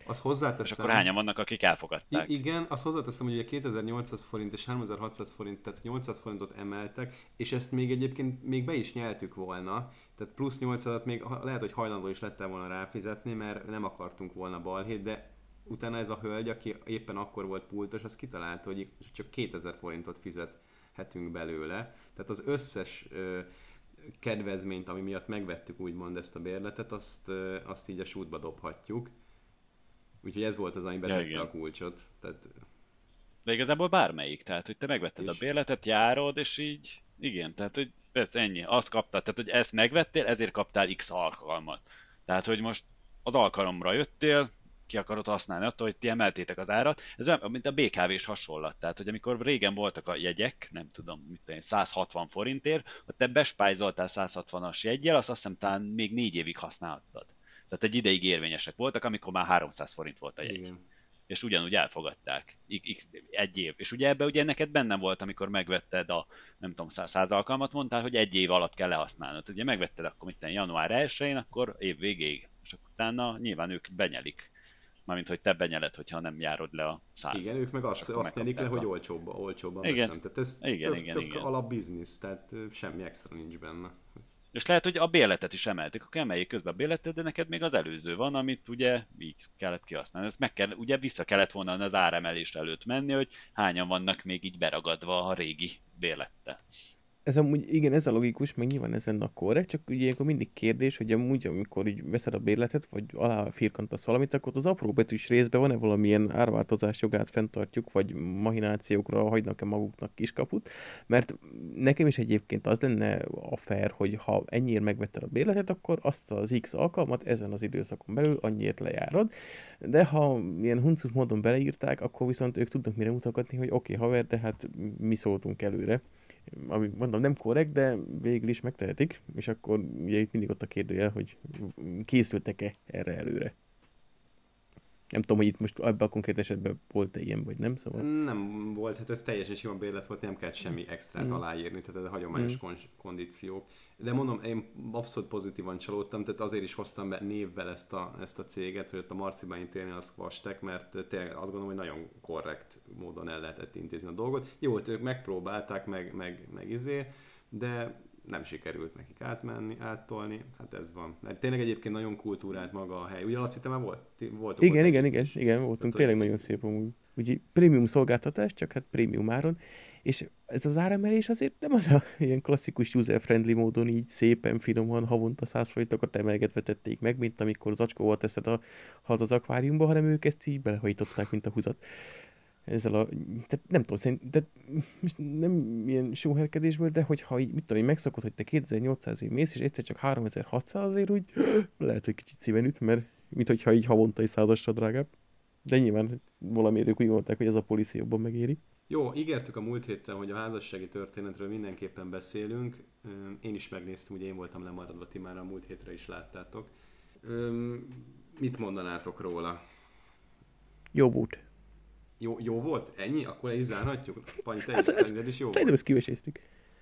azt És hozzáteszem, akkor hányan vannak, akik elfogadták? I- igen, azt hozzáteszem, hogy ugye kétezer-nyolcszáz forint és háromezer-hatszáz forint, tehát nyolcszáz forintot emeltek, és ezt még egyébként még be is nyeltük volna, tehát plusz nyolcszázat még ha- lehet, hogy hajlandó is lettem volna ráfizetni, mert nem akartunk volna balhét, de utána ez a hölgy, aki éppen akkor volt pultos, az kitalálta, hogy csak kétezer forintot fizethetünk belőle. Tehát az összes ö, kedvezményt, ami miatt megvettük úgymond ezt a bérletet, azt, ö, azt így a sútba dobhatjuk. Úgyhogy ez volt az, ami betette igen. a kulcsot. Tehát, De igazából bármelyik, tehát hogy te megvetted és a bérletet, járod, és így, igen, tehát hogy ez ennyi, azt kaptad, tehát hogy ezt megvettél, ezért kaptál X alkalmat. Tehát, hogy most az alkalomra jöttél, ki akarod használni attól, hogy ti emeltétek az árat. Ez olyan, mint a bé ká vés hasonlat. Tehát, hogy amikor régen voltak a jegyek, nem tudom, mit tenni, száz hatvan forintért, ha te bespájzoltál száz hatvanas jeggyel, azt azt hiszem talán még négy évig használhattad. Tehát egy ideig érvényesek voltak, amikor már háromszáz forint volt a jegy. igen. És ugyanúgy elfogadták. Egy év. És ugye ebbe ugye neked benne volt, amikor megvetted a, nem tudom, száz alkalmat, mondtál, hogy egy év alatt kell lehasználnod. Ugye megvetted akkor mit tenni, január elsején, akkor év végéig. És akkor utána nyilván ők benyelik. Mármint, hogy te benyeled, hogyha nem járod le a százat. Igen, ők meg azt, azt nyelik le, hogy olcsóbb, olcsóbban igen. veszem. Tehát ez igen, tök, igen, tök igen. alap biznisz, tehát semmi extra nincs benne. És lehet, hogy a bérletet is emelték, akkor emeljék közben a bérletet, de neked még az előző van, amit ugye így kellett kihasználni. Ezt meg kell, ugye vissza kellett volna az áremelés előtt menni, hogy hányan vannak még így beragadva a régi bérlettel. Ez amúgy, igen, ez a logikus, meg nyilván ezen a korrekt, csak ugye ilyenkor mindig kérdés, hogy amúgy, amikor így veszed a bérletet, vagy alá firkantasz valamit, akkor az apró betűs részben van-e valamilyen árváltozás jogát fenntartjuk, vagy mahinációkra hagynak-e maguknak kiskaput, mert nekem is egyébként az lenne a fair, hogy ha ennyiért megvetted a bérletet, akkor azt az X alkalmat ezen az időszakon belül annyiért lejárod, de ha ilyen huncut módon beleírták, akkor viszont ők tudnak mire mutatni, hogy oké, okay, haver, de hát mi szóltunk előre. Ami mondom, nem korrekt, de végül is megtehetik, és akkor ugye itt mindig ott a kérdőjel, hogy készültek-e erre előre. Nem tudom, hogy itt most ebben a konkrét esetben volt-e ilyen, vagy nem, szóval... Nem volt, hát ez teljesen sima bérlet volt, nem kellett semmi extrát Mm. aláírni, tehát ez a hagyományos Mm. kon- kondíciók. De mondom, én abszolút pozitívan csalódtam, tehát azért is hoztam be névvel ezt a, ezt a céget, hogy ott a Marcibányi térnél a Squashtek, mert tényleg azt gondolom, hogy nagyon korrekt módon el lehetett intézni a dolgot. Jó, hogy ők megpróbálták, meg, meg, meg izé, de nem sikerült nekik átmenni, áttolni, hát ez van. De tényleg egyébként nagyon kultúrált maga a hely. Ugye Laci, te már volt? Ti voltok Igen, ott igen, egy- igen, igen, voltunk, Tehát, tényleg hogy- nagyon szép amúgy. Ugye prémium szolgáltatás, csak hát prémium áron, és ez az áremelés azért nem az a ilyen klasszikus user-friendly módon így szépen, finoman, havonta száz forintokat emelgetve tették meg, mint amikor zacskóval teszed a halat az akváriumba, hanem ők ezt így belehajtották, mint a húzat. Ezzel a, tehát nem tudom, szerint, tehát most nem ilyen sóherkedésből, de hogyha így, mit tudom, így megszokod, hogy te kétezer-nyolcszáz év mész, és egyszer csak háromezer-hatszáz azért úgy lehet, hogy kicsit szíven üt, mert mint hogyha így havonta egy százasra drágább. De nyilván valamiért ők úgy mondták, hogy ez a policy jobban megéri. Jó, ígértük a múlt héten, hogy a házassági történetről mindenképpen beszélünk. Öm, Én is megnéztem, ugye én voltam lemaradva, ti már a múlt hétre is láttátok. Öm, Mit mondanátok róla? Jó volt. Jó, jó volt? Ennyi? Akkor le is zárhatjuk? Panyi, te is Ez- ez- szerinted is jó Szerintem volt? ezt kiveséztük.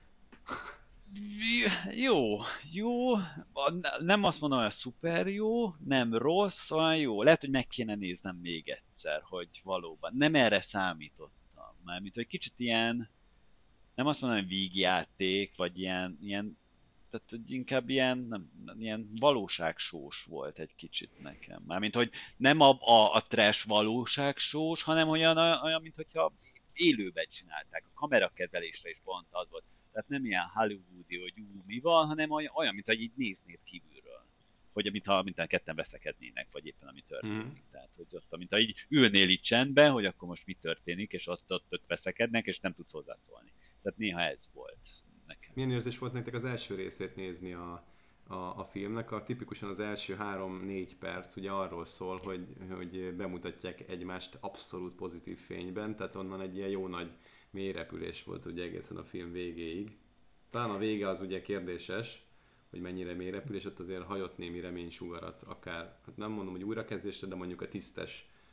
Jó, jó. A- Nem azt mondom, hogy szuper jó, nem rossz, olyan jó. Lehet, hogy meg kéne néznem még egyszer, hogy valóban. Nem erre számítottam. Mármint, hogy kicsit ilyen, nem azt mondom, hogy vígjáték, vagy ilyen, ilyen tehát hogy inkább ilyen, nem, ilyen valóságsós volt egy kicsit nekem. Mármint, hogy nem a, a, a trash valóságsós, hanem olyan, olyan, mint hogyha élőben csinálták. A kamerakezelésre is pont az volt. Tehát nem ilyen hollywoodi, hogy ú, mi van, hanem olyan, olyan mint hogy így néznéd kívülről. Hogy mintha, mintha ketten veszekednének, vagy éppen ami történik. Mhm. Tehát, hogy ott, mintha így ülnél itt csendben, hogy akkor most mi történik, és ott, ott, ott veszekednek, és nem tudsz hozzászólni. Tehát néha ez volt nekem. Milyen érzés volt nektek az első részét nézni a, a, a filmnek? A tipikusan az első három-négy perc ugye arról szól, hogy, hogy bemutatják egymást abszolút pozitív fényben, tehát onnan egy ilyen jó nagy mély repülés volt ugye egészen a film végéig. Talán a vége az ugye kérdéses, hogy mennyire mély repülés, ott azért hagyott némi reménysugarat, akár, hát nem mondom, hogy újrakezdésre, de mondjuk a tisztes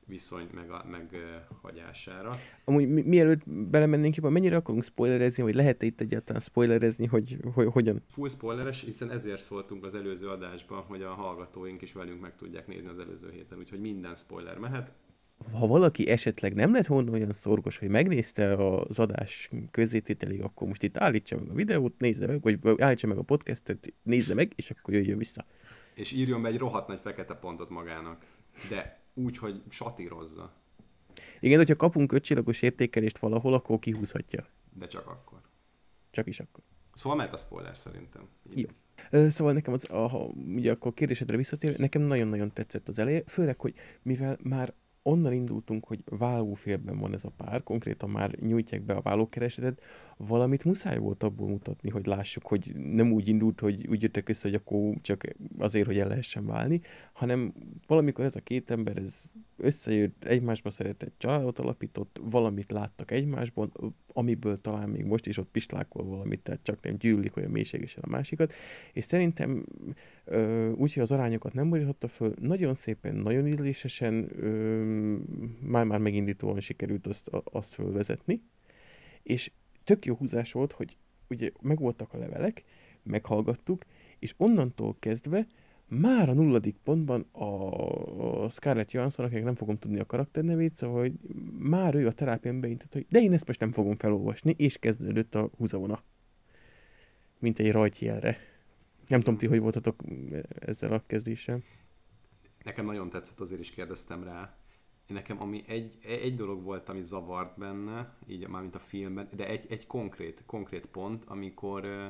viszony meg, a, meg uh, hagyására. Amúgy mi, mielőtt belemennénk jobban, mennyire akarunk spoilerezni, vagy lehet itt egyáltalán spoilerezni, hogy, hogy hogyan? Full spoileres, hiszen ezért szóltunk az előző adásban, hogy a hallgatóink is velünk meg tudják nézni az előző héten, úgyhogy minden spoiler mehet. Ha valaki esetleg nem lett volna olyan szorgos, hogy megnézte az adás közzétételig, akkor most itt állítsa meg a videót, nézze meg, vagy állítsa meg a podcastet, nézze meg, és akkor jöjjön vissza. És írjon be egy rohadt nagy fekete pontot magának, de úgy, hogy satírozza. Igen, hogyha kapunk ötcsillagos értékelést valahol, akkor kihúzhatja. De csak akkor. Csak is akkor. Szóval mehet a spoiler szerintem. Jó. Ö, Szóval nekem az, aha, ugye akkor kérdésedre visszatérve, nekem nagyon-nagyon tetszett az eleje, főleg, hogy mivel már onnan indultunk, hogy vállófélben van ez a pár, konkrétan már nyújtják be a vállókeresetet, valamit muszáj volt abból mutatni, hogy lássuk, hogy nem úgy indult, hogy úgy jöttek össze, hogy akkor csak azért, hogy el lehessen válni, hanem valamikor ez a két ember ez összejött, egymásba szeretett, családot alapított, valamit láttak egymásban, amiből talán még most is ott pislákol valamit, tehát csak nem gyűlölik olyan mélységesen a másikat, és szerintem úgyhogy az arányokat nem boríthatta föl, nagyon szépen, nagyon ízlésesen, ö, már-már megindítóan sikerült azt, azt fölvezetni, és tök jó húzás volt, hogy ugye megvoltak a levelek, meghallgattuk, és onnantól kezdve már a nulladik pontban a, a Scarlett Johansson, akinek nem fogom tudni a karakternevét, szóval hogy már ő a terápián beintett, hogy de én ezt most nem fogom felolvasni, és kezdődött a húzavona. Mint egy rajtjelre. Nem tudom, ti hogy voltatok ezzel a kezdéssel? Nekem nagyon tetszett, azért is kérdeztem rá. Nekem ami egy, egy dolog volt, ami zavart benne, így már mint a filmben, de egy, egy konkrét, konkrét pont, amikor ö,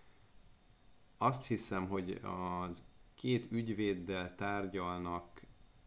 azt hiszem, hogy az két ügyvéddel tárgyalnak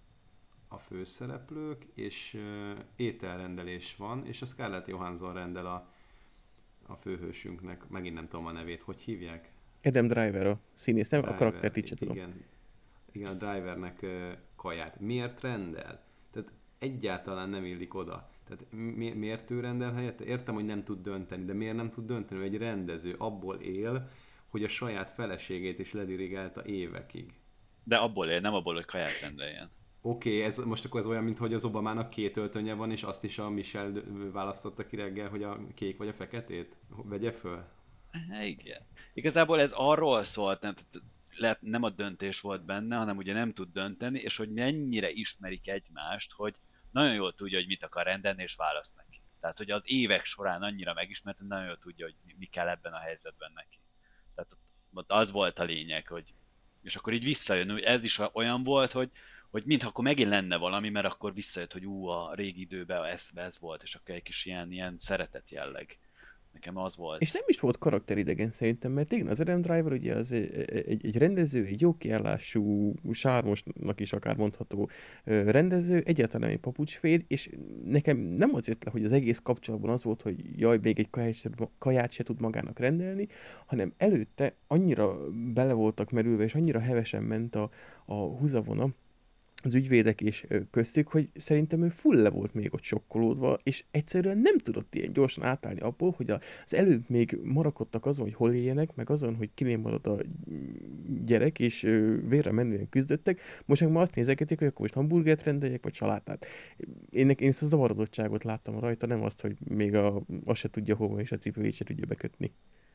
a főszereplők, és ö, ételrendelés van, és a Scarlett Johansson rendel a, a főhősünknek, megint nem tudom a nevét, hogy hívják? Adam Driver a színész, nem? Driver, a karaktert így sem tudom. Igen, igen, a Drivernek uh, kaját. Miért rendel? Tehát egyáltalán nem illik oda. Tehát mi, miért ő rendel helyette? Értem, hogy nem tud dönteni, de miért nem tud dönteni? Ő egy rendező, abból él, hogy a saját feleségét is ledirigálta évekig. De abból él, nem abból, hogy kaját rendeljen. Oké, okay, ez most akkor ez olyan, mint hogy az Obamának két öltönye van, és azt is a Michelle választotta ki reggel, hogy a kék vagy a feketét vegye föl? Igen. Igazából ez arról szólt, nem, lehet, nem a döntés volt benne, hanem ugye nem tud dönteni, és hogy mennyire ismerik egymást, hogy nagyon jól tudja, hogy mit akar rendelni, és választ neki. Tehát, hogy az évek során annyira megismert, hogy nagyon jól tudja, hogy mi kell ebben a helyzetben neki. Tehát ott az volt a lényeg, hogy és akkor így visszajön, hogy ez is olyan volt, hogy, hogy mintha akkor megint lenne valami, mert akkor visszajött, hogy ú, a régi időben ez, ez volt, és akkor egy kis ilyen, ilyen szeretet jelleg. Nekem az volt. És nem is volt karakteridegen szerintem, mert igen, az Adam Driver ugye az egy, egy rendező, egy jó kiállású, sármosnak is akár mondható rendező, egyáltalán egy papucsfér, és nekem nem az jött le, hogy az egész kapcsolatban az volt, hogy jaj, még egy kaját se, kaját se tud magának rendelni, hanem előtte annyira bele voltak merülve, és annyira hevesen ment a, a húzavona, az ügyvédek is köztük, hogy szerintem ő full le volt még ott sokkolódva, és egyszerűen nem tudott ilyen gyorsan átállni abból, hogy az előbb még marakodtak azon, hogy hol éljenek, meg azon, hogy kinél marad a gyerek, és vérre menően küzdöttek. Most meg ma azt nézegetik, hogy akkor most hamburgert rendeljek, vagy salátát. Én, én ezt a zavarodottságot láttam rajta, nem azt, hogy még a, azt se tudja hova, és a cipőjét se tudja bekötni.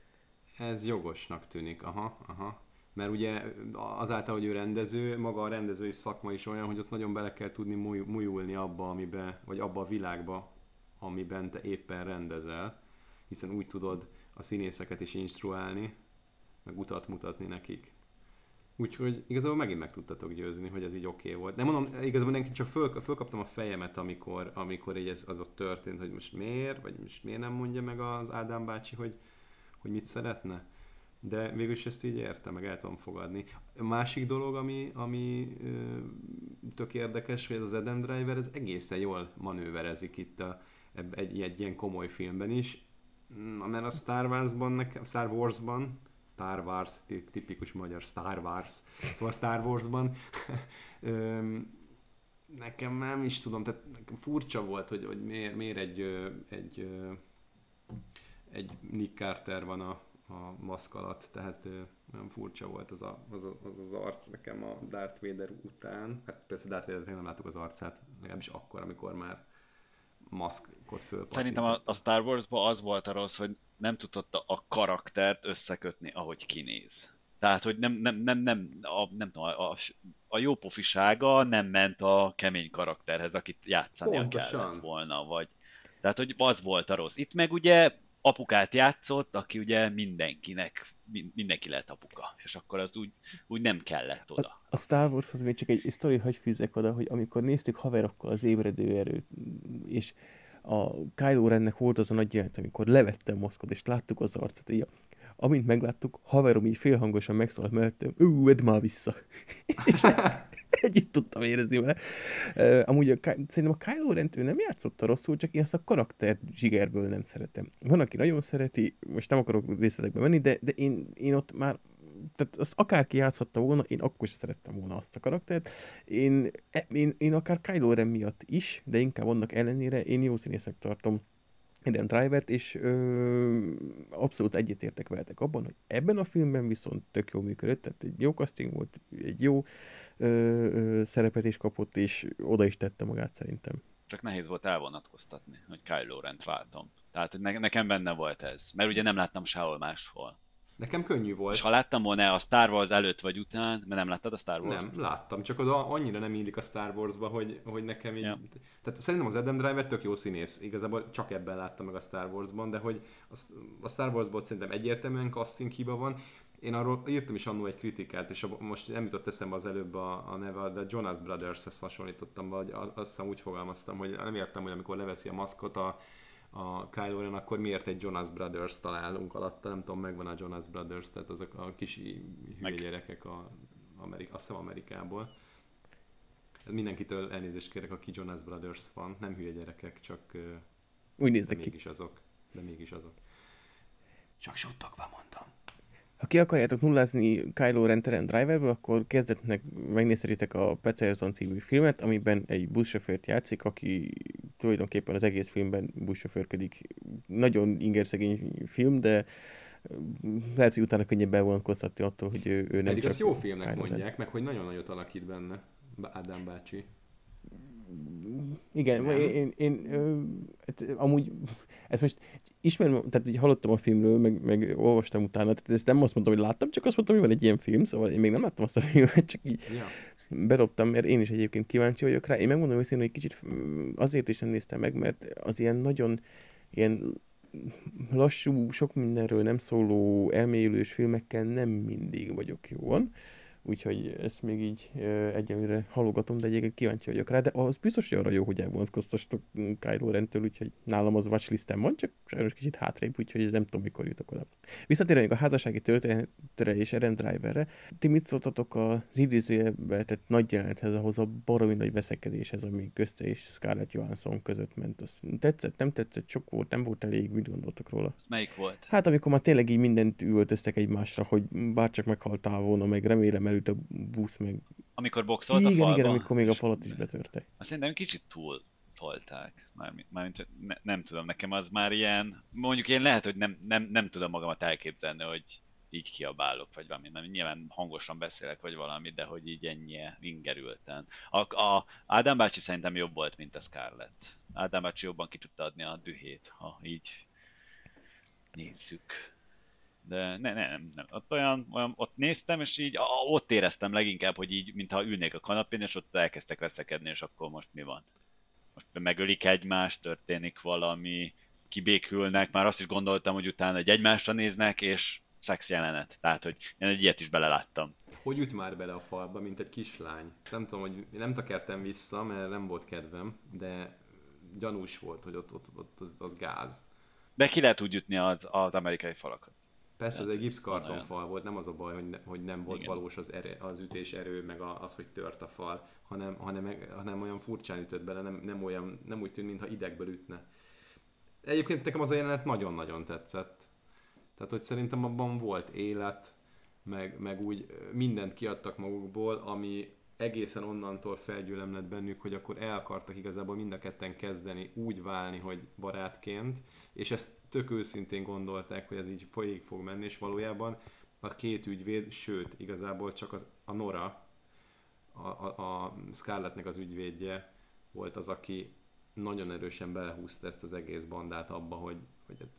Ez jogosnak tűnik, aha, aha. Mert ugye azáltal, hogy ő rendező, maga a rendezői szakma is olyan, hogy ott nagyon bele kell tudni mújulni abba, amiben, vagy abba a világba, amiben te éppen rendezel, hiszen úgy tudod a színészeket is instruálni, meg utat mutatni nekik. Úgyhogy igazából megint meg tudtatok győzni, hogy ez így oké okay volt. De mondom, igazából én csak föl, fölkaptam a fejemet, amikor, amikor így ez az ott történt, hogy most miért, vagy most miért nem mondja meg az Ádám bácsi, hogy, hogy mit szeretne. De végül is ezt így értem, meg el tudom fogadni. A másik dolog, ami, ami ö, tök érdekes, hogy ez az Adam Driver, ez egészen jól manőverezik itt a, egy, egy ilyen komoly filmben is. Mert a Star Wars-ban, nekem, Star Wars-ban, Star Wars, tipikus magyar Star Wars, szóval a Star Wars-ban ö, nekem nem is tudom, tehát nekem furcsa volt, hogy, hogy miért, miért egy, egy, egy, egy Nick Carter van a a maszk alatt, tehát ö, olyan furcsa volt az, a, az, a, az az arc nekem a Darth Vader után. Hát persze Darth Vader nem láttuk az arcát, legalábbis akkor, amikor már maszkot fölpatított. Szerintem a, a Star Wars-ban az volt a rossz, hogy nem tudta a karaktert összekötni, ahogy kinéz. Tehát, hogy nem, nem, nem, nem, a, nem tudom, a, a jópofisága nem ment a kemény karakterhez, akit játszania Pontosan. kellett volna, vagy... Tehát, hogy az volt a rossz. Itt meg ugye apukát játszott, aki ugye mindenkinek, mindenki lehet apuka, és akkor az úgy, úgy nem kellett oda. A, a Star Warshoz még csak egy sztori, hagy fűzzek oda, hogy amikor néztük haverokkal az ébredő erőt, és a Kylo Rennek volt az a nagy jelent, amikor levette a maszkot, és láttuk az arcát, így, amint megláttuk, haverom így félhangosan megszólalt mellettem, ú, vedd már vissza. Együtt tudtam érezni vele. Uh, amúgy a, szerintem a Kylo Rent ő nem játszotta rosszul, csak én ezt a karakter zsigerből nem szeretem. Van, aki nagyon szereti, most nem akarok részletekbe menni, de, de én, én ott már, tehát azt akárki játszhatta volna, én akkor sem szerettem volna azt a karaktert. Én, én, én akár Kylo Ren miatt is, de inkább annak ellenére én jó színésznek tartom Adam Drivert, és ö, abszolút egyetértek veletek abban, hogy ebben a filmben viszont tök jól működött, tehát egy jó casting volt, egy jó ö, ö, szerepet is kapott, és oda is tette magát szerintem. Csak nehéz volt elvonatkoztatni, hogy Kylo Rent váltom. Tehát ne, nekem benne volt ez, mert ugye nem láttam sehol máshol. Nekem könnyű volt. És ha láttam volna a Star Wars előtt vagy után, mert nem láttad a Star Wars-t? Nem, láttam, csak oda annyira nem illik a Star Wars-ba, hogy, hogy nekem így... Ja. Tehát szerintem az Adam Driver tök jó színész, igazából csak ebben láttam meg a Star Wars-ban, de hogy a Star Wars-ból szerintem egyértelműen casting hiba van. Én arról írtam is annól egy kritikát, és most nem jutott eszembe az előbb a, a neve, de Jonas Brothers-hez hasonlítottam, vagy azt hiszem úgy fogalmaztam, hogy nem értem, hogy amikor leveszi a maszkot a a Kylo Ren, akkor miért egy Jonas Brothers találunk alatta, nem tudom, megvan a Jonas Brothers, tehát azok a kis hülye Meg. gyerekek a Amerika, azt hiszem Amerikából. Mindenkitől elnézést kérek, aki Jonas Brothers fan, nem hülye gyerekek, csak úgy néznek ki. Mégis azok, de mégis azok. Csak suttogva mondtam. Ha ki akarjátok nullázni Kylo Ren Adam Driverből, akkor kezdetnek megnézhetitek a Patterson című filmet, amiben egy buszsofőrt játszik, aki tulajdonképpen az egész filmben buszsofőrködik. Nagyon ingerszegény film, de lehet, hogy utána könnyebb elvonatkoztatni attól, hogy ő, ő nem Pedig csak azt jó filmnek Kylo Ren. mondják, meg hogy nagyon nagyot alakít benne Ádám bácsi. Igen, én, én, én ö, hát, amúgy ezt most ismerem, tehát így hallottam a filmről, meg, meg olvastam utána, tehát ezt nem azt mondtam, hogy láttam, csak azt mondtam, hogy van egy ilyen film, szóval én még nem láttam azt a filmet, csak így Ja. bedobtam, mert én is egyébként kíváncsi vagyok rá. Én megmondom őszintén, hogy kicsit azért is nem néztem meg, mert az ilyen nagyon ilyen lassú, sok mindenről nem szóló, elmélyülős filmekkel nem mindig vagyok jóan. Úgyhogy ezt még így ö, egyelőre halogatom, de egyébként kíváncsi vagyok rá, de az biztos, hogy arra jó, hogy elvonatkoztastok Kylo Rentől, úgyhogy nálam az watchlisten van, csak sajnos kicsit hátrébb, úgyhogy nem tudom, mikor jutok oda. Visszatérünk a házassági történetre és Adam Driverre. Ti mit szóltatok az idézőjelbe tett nagy jelenethez, ahhoz a baromi nagy veszekedéshez, ami közte és Scarlett Johansson között ment? Az tetszett, nem tetszett, sok volt, nem volt elég, mit gondoltok róla? Ez melyik volt? Hát amikor már tényleg így mindent üvöltöztek egymásra, hogy bárcsak meghaltál volna, meg remélem előtt a busz, meg... Amikor boxolt a Igen, falba? igen, amikor még a falat is betörte. Azt szerintem kicsit túl tolták. Mármint, mármint ne, nem tudom, nekem az már ilyen... Mondjuk én lehet, hogy nem, nem, nem tudom magamat elképzelni, hogy így kiabálok, vagy valami, mert nyilván hangosan beszélek, vagy valami, de hogy így ennyi ingerülten. A, a Ádám bácsi szerintem jobb volt, mint a Scarlett. Ádám bácsi jobban ki tudta adni a dühét, ha így nézzük. De ne, ne, nem, nem. Ott olyan, olyan, ott néztem, és így ott éreztem leginkább, hogy így, mintha ülnék a kanapén, és ott elkezdtek veszekedni, és akkor most mi van? Most megölik egymást, történik valami, kibékülnek, már azt is gondoltam, hogy utána egy egymásra néznek, és szex jelenet. Tehát, hogy én egy ilyet is beleláttam. Hogy üt már bele a falba, mint egy kislány? Nem tudom, hogy nem tekertem vissza, mert nem volt kedvem, de gyanús volt, hogy ott, ott, ott az, az gáz. De ki lehet úgy jutni az, az amerikai falakat? Persze, ez Hát, egy gipszkarton olyan. fal volt, nem az a baj, hogy, ne, hogy nem volt Igen. valós az, erő, az ütés erő, meg a, az, hogy tört a fal, hanem, hanem, hanem olyan furcsán ütött bele, nem, nem, olyan, nem úgy tűnt, mintha idegből ütne. Egyébként nekem az a jelenet nagyon-nagyon tetszett. Tehát, hogy szerintem abban volt élet, meg, meg úgy mindent kiadtak magukból, ami egészen onnantól felgyűlöm lett bennük, hogy akkor el akartak igazából mind a ketten kezdeni úgy válni, hogy barátként, és ezt tök őszintén gondolták, hogy ez így folyik fog menni, és valójában a két ügyvéd, sőt, igazából csak az, a Nora, a, a, a Scarlettnek az ügyvédje volt az, aki nagyon erősen belehúzta ezt az egész bandát abba, hogy, hogy hát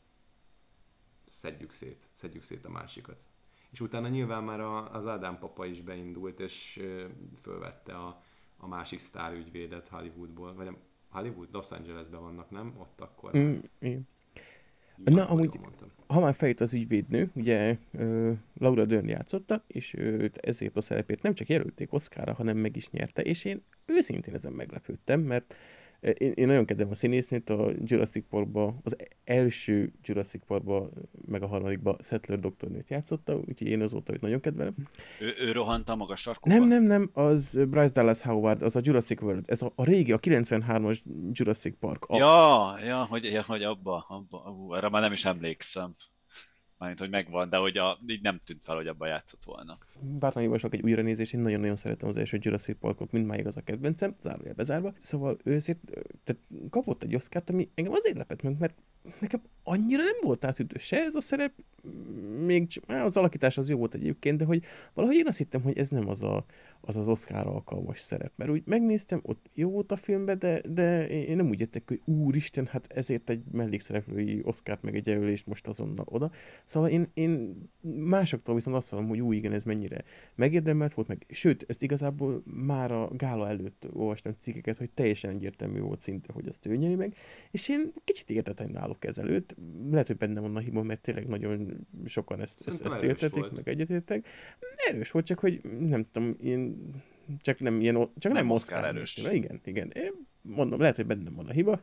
szedjük szét, szedjük szét a másikat. És utána nyilván már az Ádám papa is beindult, és fölvette a, a másik sztárügyvédet Hollywoodból, vagy nem, Hollywood? Los Angelesben vannak, nem? Ott akkor. Mm, igen. Na, amúgy, ha már feljött az ügyvédnő, ugye Laura Dern játszotta, és őt ezért a szerepét nem csak jelölték Oscarra, hanem meg is nyerte, és én őszintén ezen meglepődtem, mert Én, én nagyon kedvem a színésznőt, a Jurassic Parkba, az első Jurassic Parkba, meg a harmadikba Sattler doktornőt játszotta, úgyhogy én azóta őt nagyon kedvelem. Ő, ő rohant a magas sarkúba? Nem, nem, nem, az Bryce Dallas Howard, az a Jurassic World, ez a, a régi, a kilencvenhármas Jurassic Park. A... Ja, ja, hogy, ja, hogy abba, abba, ú, erre már nem is emlékszem. Mármint, hogy megvan, de hogy a, így nem tűnt fel, hogy abban játszott volna. Bátran javaslok egy újranézés, én nagyon-nagyon szeretem az első Jurassic Parkot, mindmáig az a kedvencem, zárójel bezárva. Szóval ő azért tehát kapott egy Oscart, ami engem azért lepett meg, mert nekem annyira nem volt átütő se ez a szerep, még á, az alakítás az jó volt egyébként, de hogy valahogy én azt hittem, hogy ez nem az a, az, az Oscar alkalmas szerep, mert úgy megnéztem, ott jó volt a filmben, de, de én nem úgy jöttek, hogy úristen, hát ezért egy mellékszereplői Oscart meg egy jelölést most azonnal oda. Szóval én, én másoktól viszont azt mondom, hogy új, igen, ez mennyire megérdemelt volt, meg sőt, ezt igazából már a gála előtt olvastam cikkeket, hogy teljesen egyértelmű volt szinte, hogy azt ő nyeri meg, és én kicsit értettem náluk ezelőtt, lehet, hogy benne van a hiba, mert tényleg nagyon sokan ezt, ezt, ezt értették, meg egyetértek. Erős volt, csak hogy nem tudom, én csak nem ilyen, csak nem, nem Oscar erős. Igen, igen. Én mondom, lehet, hogy bennem van a hiba.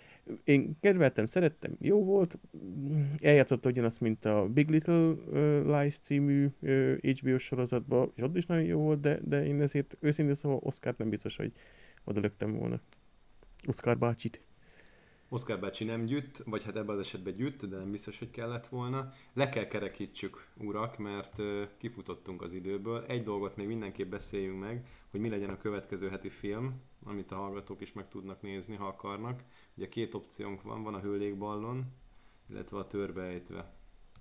Én kedveltem, szerettem, jó volt. Eljátszotta ugyanazt, mint a Big Little uh, Lies című uh, há bé o sorozatban, és ott is nagyon jó volt, de, de én ezért őszintén szóval Oscart nem biztos, hogy oda löktem volna. Oscar bácsit. Oscar bácsi nem gyűjt, vagy hát ebben az esetben gyűjt, de nem biztos, hogy kellett volna. Le kell kerekítsük, urak, mert uh, kifutottunk az időből. Egy dolgot még mindenképp beszéljünk meg, hogy mi legyen a következő heti film, amit a hallgatók is meg tudnak nézni, ha akarnak. Ugye két opciónk van, van a Hőlékballon, illetve a Törbeejtve.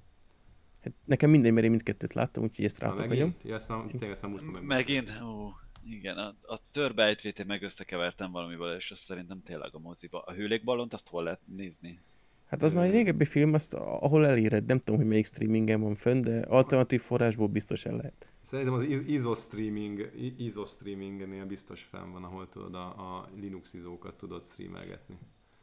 Hát nekem minden, mert én mindkettőt láttam, úgyhogy ezt rátok vagyom. Ja, ezt már, tényleg ezt már múltkor meg. Megint, ó, igen, a, a Törbeejtvét meg összekevertem valamiből, és azt szerintem tényleg a moziba. A Hőlékballont azt hol lehet nézni? Hát az már egy régebbi film, azt, ahol eléred, nem tudom, hogy melyik streamingen van fönn, de alternatív forrásból biztos el lehet. Szerintem az izo-streaming, izo-streamingnél biztos fenn van, ahol tudod a, a Linux izókat tudod streamelgetni.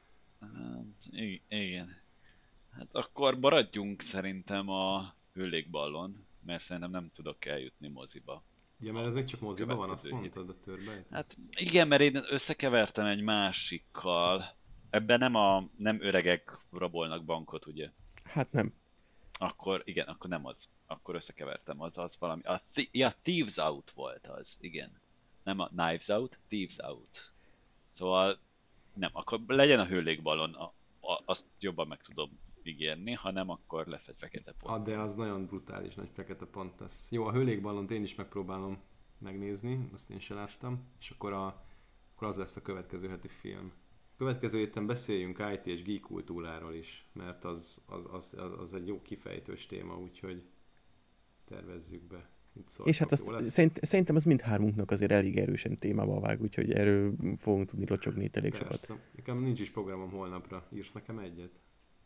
Hát, igen. Hát akkor maradjunk szerintem a Hőlékballon, mert szerintem nem tudok eljutni moziba. Ja, mert ez még csak moziba van, azt mondtad a Törbejt? Hát igen, mert én összekevertem egy másikkal. Ebben nem a nem öregek rabolnak bankot, ugye? Hát nem. Akkor igen, akkor nem az. Akkor összekevertem, az az valami. A th- ja, Thieves Out volt az, igen. Nem a Knives Out, Thieves Out. Szóval nem, akkor legyen a Hőlékballon, a, a, azt jobban meg tudom ígérni, ha nem, akkor lesz egy fekete pont. Ah, de az nagyon brutális nagy fekete pont lesz. Jó, a Hőlékballont én is megpróbálom megnézni, azt én sem láttam, és akkor, a, akkor az lesz a következő heti film. Következő héten beszéljünk i té és geek kultúráról is, mert az, az, az, az egy jó kifejtős téma, úgyhogy tervezzük be. És hát azt szerint, szerintem az mindhármunknak azért elég erősen témába vág, úgyhogy erről fogunk tudni locsogni itt elég Persze. sokat. Nekem nincs is programom holnapra. Írsz nekem egyet?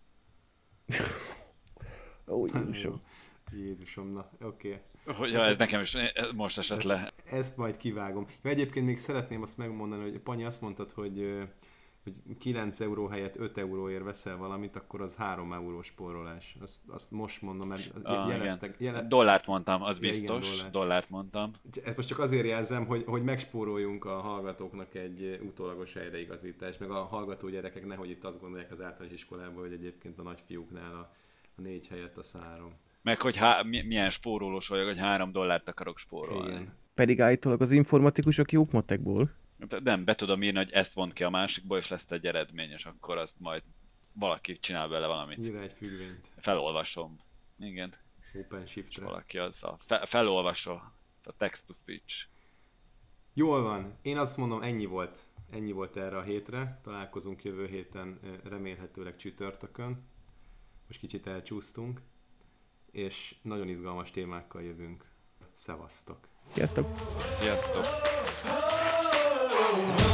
Ó, Jézusom. Jézusom, na, oké. Okay. Ja, ez nekem is ez most esett ezt, le. Ezt majd kivágom. Ja, egyébként még szeretném azt megmondani, hogy Panyi, azt mondtad, hogy, hogy kilenc euró helyett öt euróért veszel valamit, akkor az három eurós spórolás. Azt, azt most mondom, mert ah, jeleztek. Jele... Dollárt mondtam, az biztos. Ja, igen, dollárt mondtam. Ezt most csak azért jelzem, hogy, hogy megspóroljunk a hallgatóknak egy utólagos helyreigazítást, meg a hallgató gyerekek nehogy itt azt gondolják az általános iskolában, hogy egyébként a nagyfiúknál a, a négy helyett az három. Meg hogy há- milyen spórolós vagyok, hogy három dollárt akarok spórolni. Igen. Pedig állítólag az informatikusok jók matekból. Nem, be tudom írni, hogy ezt vont ki a másikból, és lesz egy eredmény, és akkor azt majd valaki csinál vele valamit. Írj egy függvényt. Felolvasom. Igen. Open Shift-re. Valaki az a fe- felolvasó. A text to speech. Jól van, én azt mondom, ennyi volt. Ennyi volt erre a hétre. Találkozunk jövő héten, remélhetőleg csütörtökön. Most kicsit elcsúsztunk, és nagyon izgalmas témákkal jövünk. Szevasztok! Sziasztok! Sziasztok!